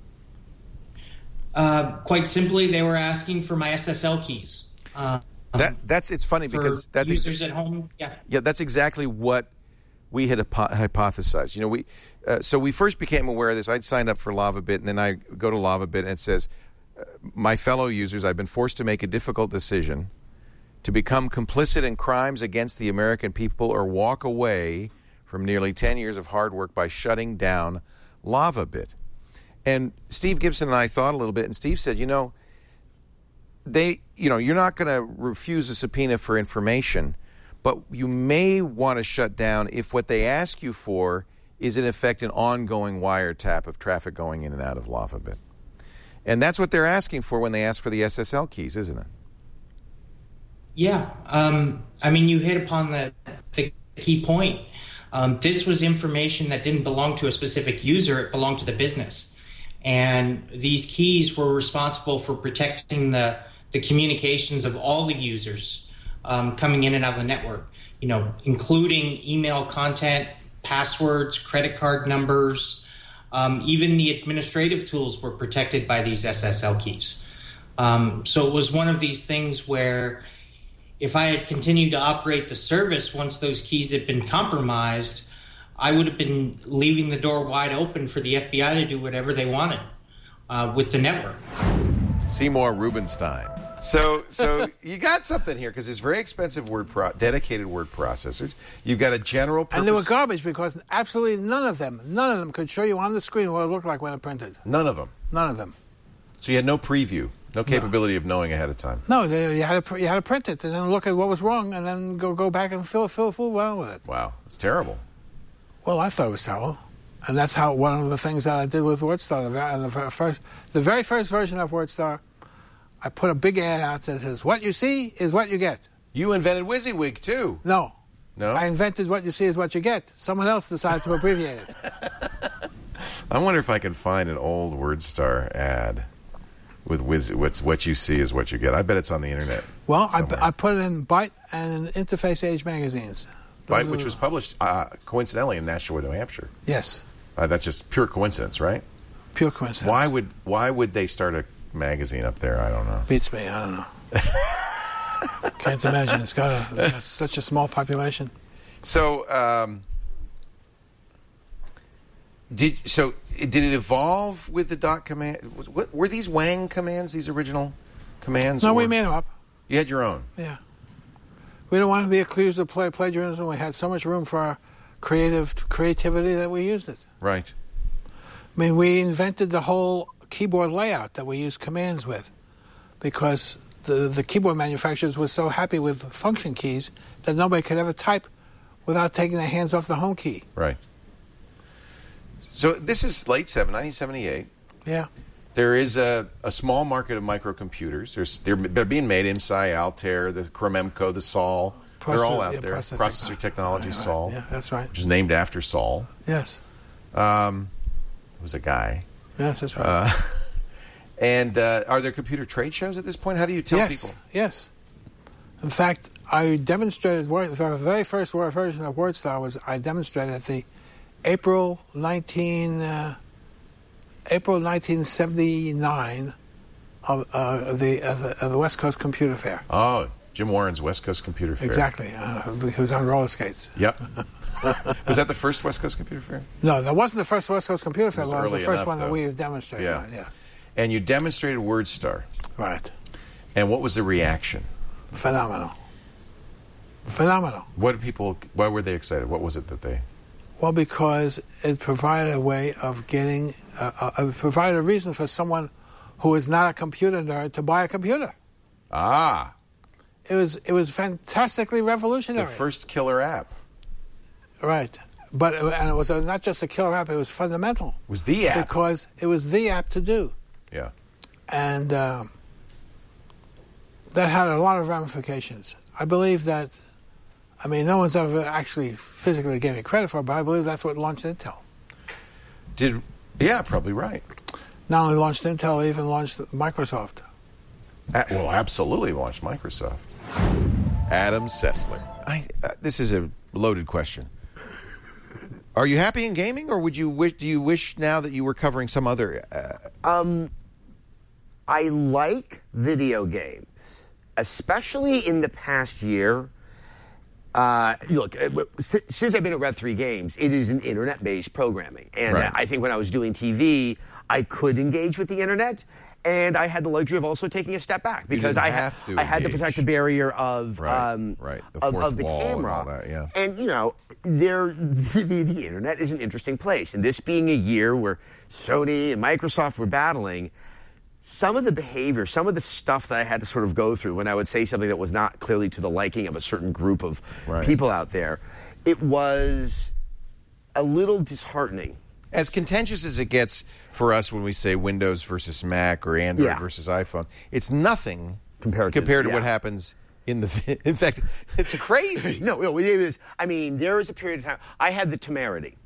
Uh, quite simply, they were asking for my S S L keys. Uh, That that's it's funny for because that's ex- users at home. Yeah. Yeah, that's exactly what we had hypo- hypothesized. You know, we uh, so we first became aware of this. I'd signed up for LavaBit, and then I go to LavaBit, and it says, uh, "My fellow users, I've been forced to make a difficult decision to become complicit in crimes against the American people or walk away from nearly ten years of hard work by shutting down LavaBit." And Steve Gibson and I thought a little bit, and Steve said, "You know, they, you know, you're not going to refuse a subpoena for information, but you may want to shut down if what they ask you for is, in effect, an ongoing wiretap of traffic going in and out of LavaBit." And that's what they're asking for when they ask for the S S L keys, isn't it? Yeah. Um, I mean, you hit upon the, the key point. Um, this was information that didn't belong to a specific user. It belonged to the business. And these keys were responsible for protecting the, the communications of all the users um, coming in and out of the network, you know, including email content, passwords, credit card numbers. Um, even the administrative tools were protected by these S S L keys. Um, so it was one of these things where if I had continued to operate the service once those keys had been compromised, I would have been leaving the door wide open for the F B I to do whatever they wanted uh, with the network. Seymour Rubenstein. So, so you got something here because there's very expensive word pro- dedicated word processors. You've got a general purpose. And they were garbage because absolutely none of them, none of them could show you on the screen what it looked like when it printed. None of them. None of them. So you had no preview, no capability no. of knowing ahead of time. No, they, you had to you had to print it and then look at what was wrong and then go go back and fill fill fool around with it. Wow, it's terrible. Well, I thought it was terrible, and that's how one of the things that I did with WordStar. The, the first, the very first version of WordStar, I put a big ad out that says, "What you see is what you get." You invented WYSIWYG too. No, no, I invented "What you see is what you get." Someone else decided to abbreviate it. I wonder if I can find an old WordStar ad with Wiz, what's what you see is what you get. I bet it's on the internet. Well, I, I put it in Byte and Interface Age magazines. Byte, which was published uh, coincidentally in Nashua, New Hampshire. Yes. Uh, that's just pure coincidence, right? Pure coincidence. Why would Why would they start a magazine up there? I don't know. Beats me. I don't know. Can't imagine. It's got a, it's such a small population. So, um, did so? Did it evolve with the dot command? What, were these Wang commands? These original commands? No, or? we made them up. You had your own. Yeah. We don't want to be accused of play, plagiarism. We had so much room for our creative creativity that we used it. Right. I mean, we invented the whole keyboard layout that we use commands with, because the, the keyboard manufacturers were so happy with function keys that nobody could ever type without taking their hands off the home key. Right. So this is late seven, nineteen seventy-eight. Yeah. There is a, a small market of microcomputers. There's, they're, they're being made, M S I, Altair, the Kromemco, the Sol. Processor, they're all out yeah, there. Processor, Processor Technology, right, Sol. Yeah, that's right. Which is named after Sol. Yes. Um, it was a guy. Yes, that's right. Uh, and uh, are there computer trade shows at this point? How do you tell yes, people? Yes. In fact, I demonstrated, the very first version of WordStar was I demonstrated at the April nineteen, uh, April nineteen seventy-nine of, uh, of, the, of, the, of the West Coast Computer Fair. Oh, Jim Warren's West Coast Computer Fair. Exactly. Uh, he was on roller skates. Yep. Was that the first West Coast Computer Fair? No, that wasn't the first West Coast Computer Fair, it was, but it was the early first enough, one though. that we demonstrated Yeah. on, yeah. And you demonstrated WordStar. Right. And what was the reaction? Phenomenal. Phenomenal. What did people, why were they excited? What was it that they... Well, because it provided a way of getting, uh, uh, it provided a reason for someone who is not a computer nerd to buy a computer. Ah. It was it was fantastically revolutionary. The first killer app. Right. But it, and it was a, not just a killer app, it was fundamental. It was the app. Because it was the app to do. Yeah. And uh, that had a lot of ramifications. I believe that, I mean, no one's ever actually physically gave me credit for it, but I believe that's what launched Intel. Did, yeah, probably right. Not only launched Intel, it even launched Microsoft. Uh, well, absolutely launched Microsoft. Adam Sessler. I, uh, this is a loaded question. Are you happy in gaming, or would you wish? Do you wish now that you were covering some other? Uh... Um, I like video games, especially in the past year. Uh, look, since I've been at Rev three Games, it is an internet-based programming, and Right. I think when I was doing T V, I could engage with the internet. And I had the luxury of also taking a step back because didn't I have had to I had to engage. protect the barrier of Right, um, right. The of, fourth of the wall and camera. all that, yeah. And you know, there the, the, the internet is an interesting place, and this being a year where Sony and Microsoft were battling, some of the behavior, some of the stuff that I had to sort of go through when I would say something that was not clearly to the liking of a certain group of Right. people out there, it was a little disheartening. As contentious as it gets for us when we say Windows versus Mac or Android Yeah. versus iPhone, it's nothing compared to, compared to yeah. what happens in the. In fact, it's crazy. no, no, it is. I mean, there was a period of time. I had the temerity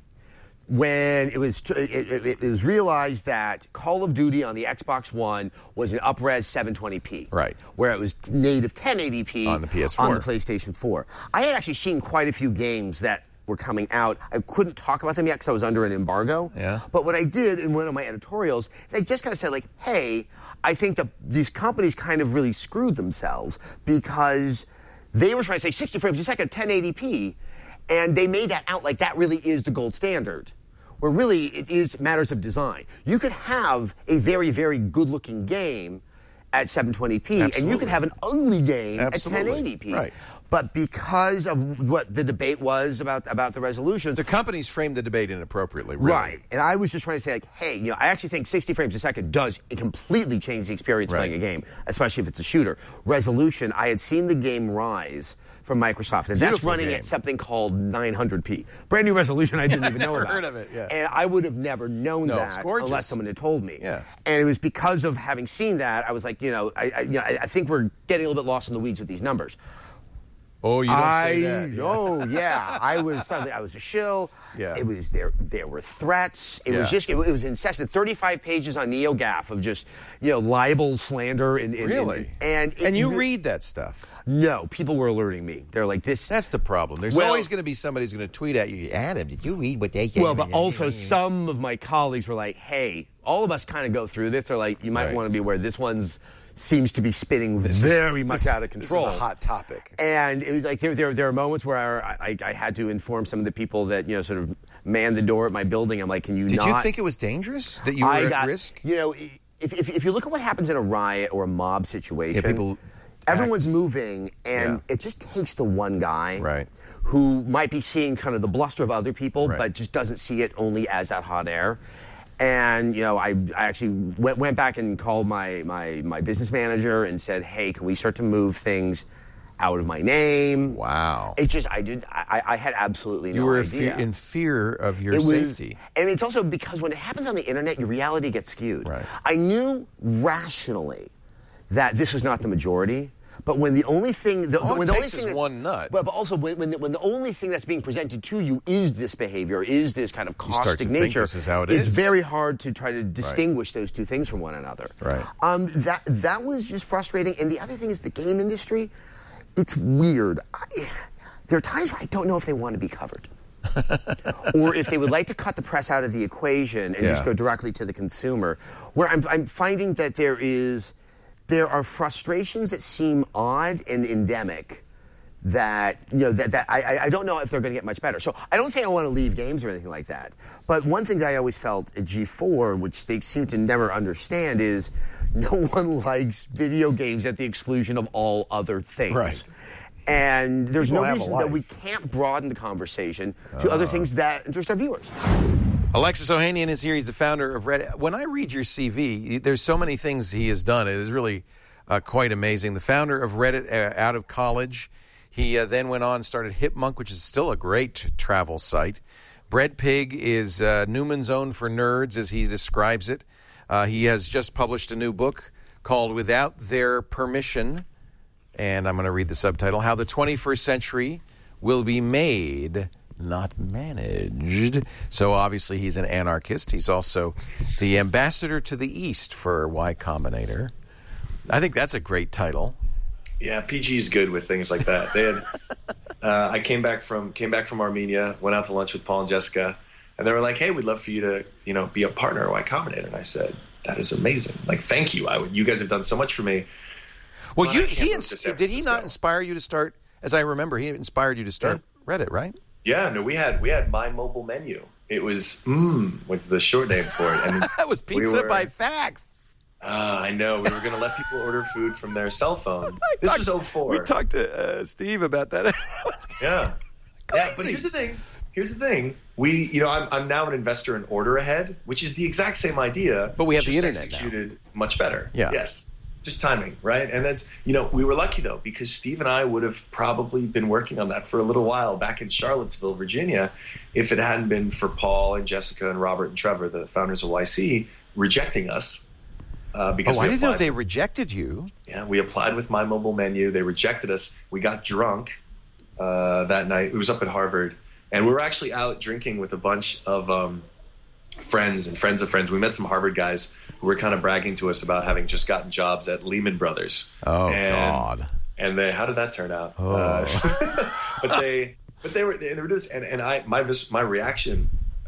when it was it, it, it was realized that Call of Duty on the Xbox One was an up-res seven twenty p, right? Where it was native ten eighty p On the P S four. on the PlayStation four. I had actually seen quite a few games that were coming out. I couldn't talk about them yet because I was under an embargo. Yeah. But what I did in one of my editorials is I just kind of said, like, hey, I think that these companies kind of really screwed themselves because they were trying to say sixty frames a second, ten eighty p, and they made that out like that really is the gold standard, where really it is matters of design. You could have a very, very good-looking game at seven twenty p, and you could have an ugly game Absolutely. at ten eighty p. Right. But because of what the debate was about about the resolutions, the companies framed the debate inappropriately, really. right? And I was just trying to say, like, hey, you know, I actually think sixty frames a second does completely change the experience Right. playing a game, especially if it's a shooter. Resolution, I had seen the game rise from Microsoft, and that's Beautiful running game. at something called nine hundred p. Brand new resolution I didn't even know Never about. heard of it, yeah. And I would have never known No, it's that gorgeous. unless someone had told me. Yeah. And it was because of having seen that, I was like, you know, I, I, you know, I I think we're getting a little bit lost in the weeds with these numbers. Oh, you don't I, say that. Yeah. Oh, yeah. I was suddenly, I was a shill. Yeah. It was there. There were threats. It Yeah. was just. It, was incessant. Thirty-five pages on NeoGAF of just, you know, libel, slander, and, and Really? And and, And you it- read that stuff. No, people were alerting me. They're like this. That's the problem. There's Well- always going to be somebody who's going to tweet at you, Adam, did you read what they said? Well, but also some of my colleagues were like, "Hey, all of us kind of go through this." They're like, "You might Right. want to be aware. This one's seems to be spinning This is- very much this- out of control." This is a hot topic. And it was like there, there, there are moments where I, I, I had to inform some of the people that you know sort of man the door at my building. I'm like, "Can you Did not?" you think it was dangerous that you were I at got, risk? You know, if, if if you look at what happens in a riot or a mob situation, Yeah, people everyone's moving, and Yeah. it just takes the one guy Right. who might be seeing kind of the bluster of other people, Right. but just doesn't see it only as that hot air. And, you know, I, I actually went, went back and called my, my, my business manager and said, hey, can we start to move things out of my name? Wow. It just, I did, I, I had absolutely no you were idea. Fe- in fear of your it was, safety. And it's also because when it happens on the internet, your reality gets skewed. Right. I knew rationally that this was not the majority. But when the only thing, the, All when it the only takes thing is that's- one nut. But, but also when, when when the only thing that's being presented to you is this behavior, is this kind of You start caustic to think nature, this is how it it's is. very hard to try to distinguish those two things from one another. Right. Um, that that was just frustrating. And the other thing is the game industry. It's weird. I, there are times where I don't know if they want to be covered. Or if they would like to cut the press out of the equation and Yeah. just go directly to the consumer. Where I'm, I'm finding that there is, there are frustrations that seem odd and endemic that, you know, that, that I, I don't know if they're going to get much better. So I don't say I want to leave games or anything like that. But one thing that I always felt at G four, which they seem to never understand, is no one likes video games at the exclusion of all other things. Right. And there's People no have a reason that life. we can't broaden the conversation to Uh. other things that interest our viewers. Alexis Ohanian is here. He's the founder of Reddit. When I read your C V, there's so many things he has done. It is really uh, quite amazing. The founder of Reddit uh, out of college. He uh, then went on and started Hipmunk, which is still a great travel site. Bread Pig is uh, Newman's Own for nerds, as he describes it. Uh, he has just published a new book called Without Their Permission. And I'm going to read the subtitle, How the twenty-first Century Will Be Made, Not Managed. So obviously he's an anarchist. He's also the ambassador to the East for Y Combinator. I think that's a great title. Yeah, P G's good with things like that. They had, uh, I came back from came back from Armenia, went out to lunch with Paul and Jessica, and they were like, "Hey, we'd love for you to, you know, be a partner at Y Combinator." And I said, "That is amazing. Like, thank you. I would, you guys have done so much for me." Well, But you I can't he move ins- to San did he not inspire you to start? As I remember, he inspired you to start Reddit, right? Yeah, no, we had we had My Mobile Menu. It was mm was the short name for it, and that was pizza we were, by fax. Uh, I know. We were going to let people order food from their cell phone. This talked- was oh four. We talked to uh, Steve about that. Yeah. Yeah, but here's the thing. Here's the thing. We, you know, I'm, I'm now an investor in Order Ahead, which is the exact same idea. But we have just the internet now. executed much better. Yeah. Yes. Just timing, right? And that's, you know, we were lucky though, because Steve and I would have probably been working on that for a little while back in Charlottesville, Virginia, if it hadn't been for Paul and Jessica and Robert and Trevor, the founders of Y C, rejecting us. Uh, because Oh, we I didn't know applied- they rejected you. Yeah, we applied with My Mobile Menu. They rejected us. We got drunk uh, that night. It was up at Harvard. And we were actually out drinking with a bunch of um, friends and friends of friends. We met some Harvard guys who were kind of bragging to us about having just gotten jobs at Lehman Brothers. Oh, and, God. And they, how did that turn out? Oh. Uh, but they, but they were, they, they were just, and, and I, my, vis- my reaction,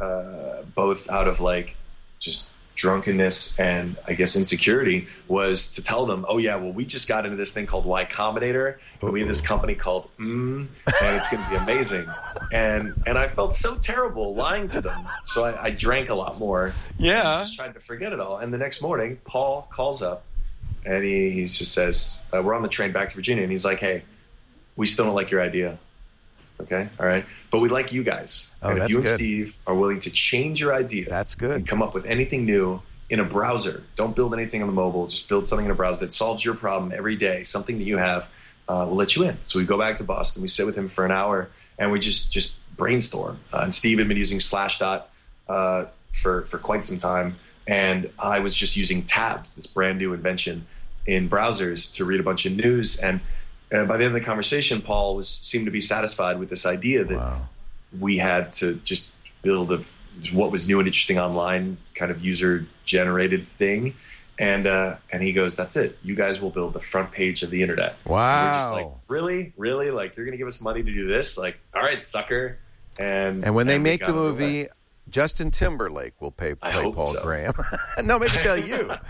uh, both out of like just drunkenness and I guess insecurity, was to tell them, oh yeah, well, we just got into this thing called Y Combinator, and we have this company called Mm, and it's going to be amazing. And and I felt so terrible lying to them, so I, I drank a lot more. Yeah. And just tried to forget it all. And the next morning, Paul calls up, and he, he just says, uh, we're on the train back to Virginia, and he's like, hey, we still don't like your idea. Okay, all right, but we like you guys. Oh, and if that's you and good. Steve are willing to change your idea, that's good. And come up with anything new in a browser. Don't build anything on the mobile. Just build something in a browser that solves your problem every day. Something that you have. Uh, we'll let you in. So we go back to Boston. We sit with him for an hour, and we just just brainstorm. Uh, and Steve had been using Slashdot uh, for for quite some time, and I was just using Tabs, this brand new invention in browsers, to read a bunch of news. And uh, by the end of the conversation, Paul was seemed to be satisfied with this idea that Wow. we had to just build a what was new and interesting online kind of user generated thing. And uh, and he goes, that's it. You guys will build the front page of the internet. Wow. And we're just like, really? Really? Like, you're going to give us money to do this? Like, all right, sucker. And And when they and we make got the underway. movie, Justin Timberlake will pay, I play hope Paul so. Graham. No, maybe tell you. no,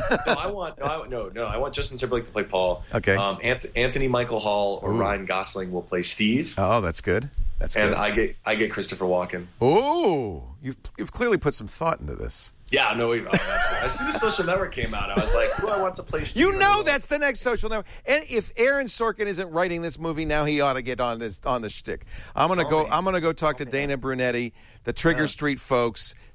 I want no, I, no, no. I want Justin Timberlake to play Paul. Okay. Um, Anth- Anthony Michael Hall or Ooh. Ryan Gosling will play Steve. Oh, that's good. That's and good. I get I get Christopher Walken. Oh, you've you've clearly put some thought into this. Yeah, no, we, oh, absolutely. As soon as Social Network came out, I was like, who do I want to play Steve? You know that's the next Social Network. And if Aaron Sorkin isn't writing this movie now, he ought to get on this on the shtick. I'm gonna Call go. me. I'm gonna go talk to Dana Brunetti, the Trigger Yeah. Street folks.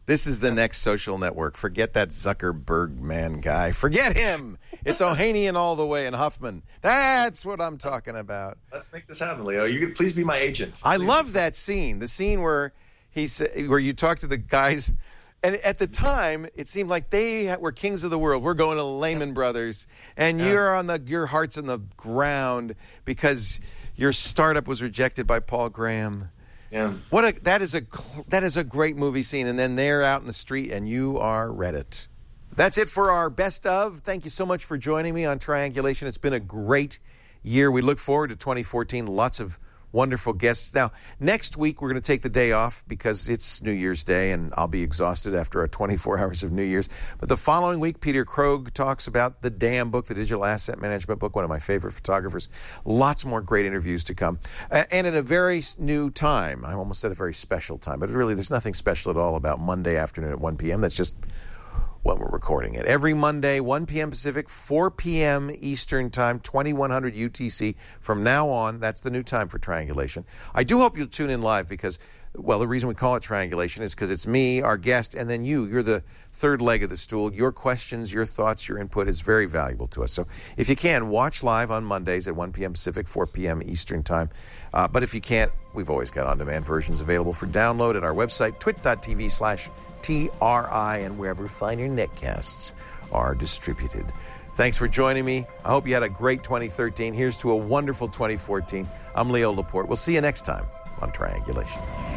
This is the next social network. Forget that Zuckerberg man guy. Forget him. It's Ohanian all the way and Huffman. That's what I'm talking about. Let's make this happen, Leo. You could please be my agent. I Please. love that scene. The scene where he's where you talk to the guys, and at the time it seemed like they were kings of the world. We're going to Lehman Brothers, and Yeah. you're on the your heart's on the ground because your startup was rejected by Paul Graham. Yeah. What a that is a that is a great movie scene, and then they're out in the street, and you are Reddit. That's it for our best of. Thank you so much for joining me on Triangulation. It's been a great year. We look forward to twenty fourteen. Lots of wonderful guests. Now, next week we're going to take the day off because it's New Year's Day, and I'll be exhausted after our twenty-four hours of New Year's. But the following week, Peter Krogh talks about the DAM book, the Digital Asset Management book, one of my favorite photographers. Lots more great interviews to come. Uh, and at a very new time, I almost said a very special time, but really there's nothing special at all about Monday afternoon at one p.m. That's just when we're recording it. Every Monday, one p.m. Pacific, four p.m. Eastern Time, twenty-one hundred U T C. From now on, that's the new time for Triangulation. I do hope you'll tune in live because, well, the reason we call it Triangulation is because it's me, our guest, and then you. You're the third leg of the stool. Your questions, your thoughts, your input is very valuable to us. So if you can, watch live on Mondays at one p.m. Pacific, four p.m. Eastern Time. Uh, but if you can't, we've always got on-demand versions available for download at our website, twit.tv slash T R I, and wherever fine your netcasts are distributed. Thanks for joining me. I hope you had a great twenty thirteen. Here's to a wonderful twenty fourteen. I'm Leo Laporte. We'll see you next time on Triangulation.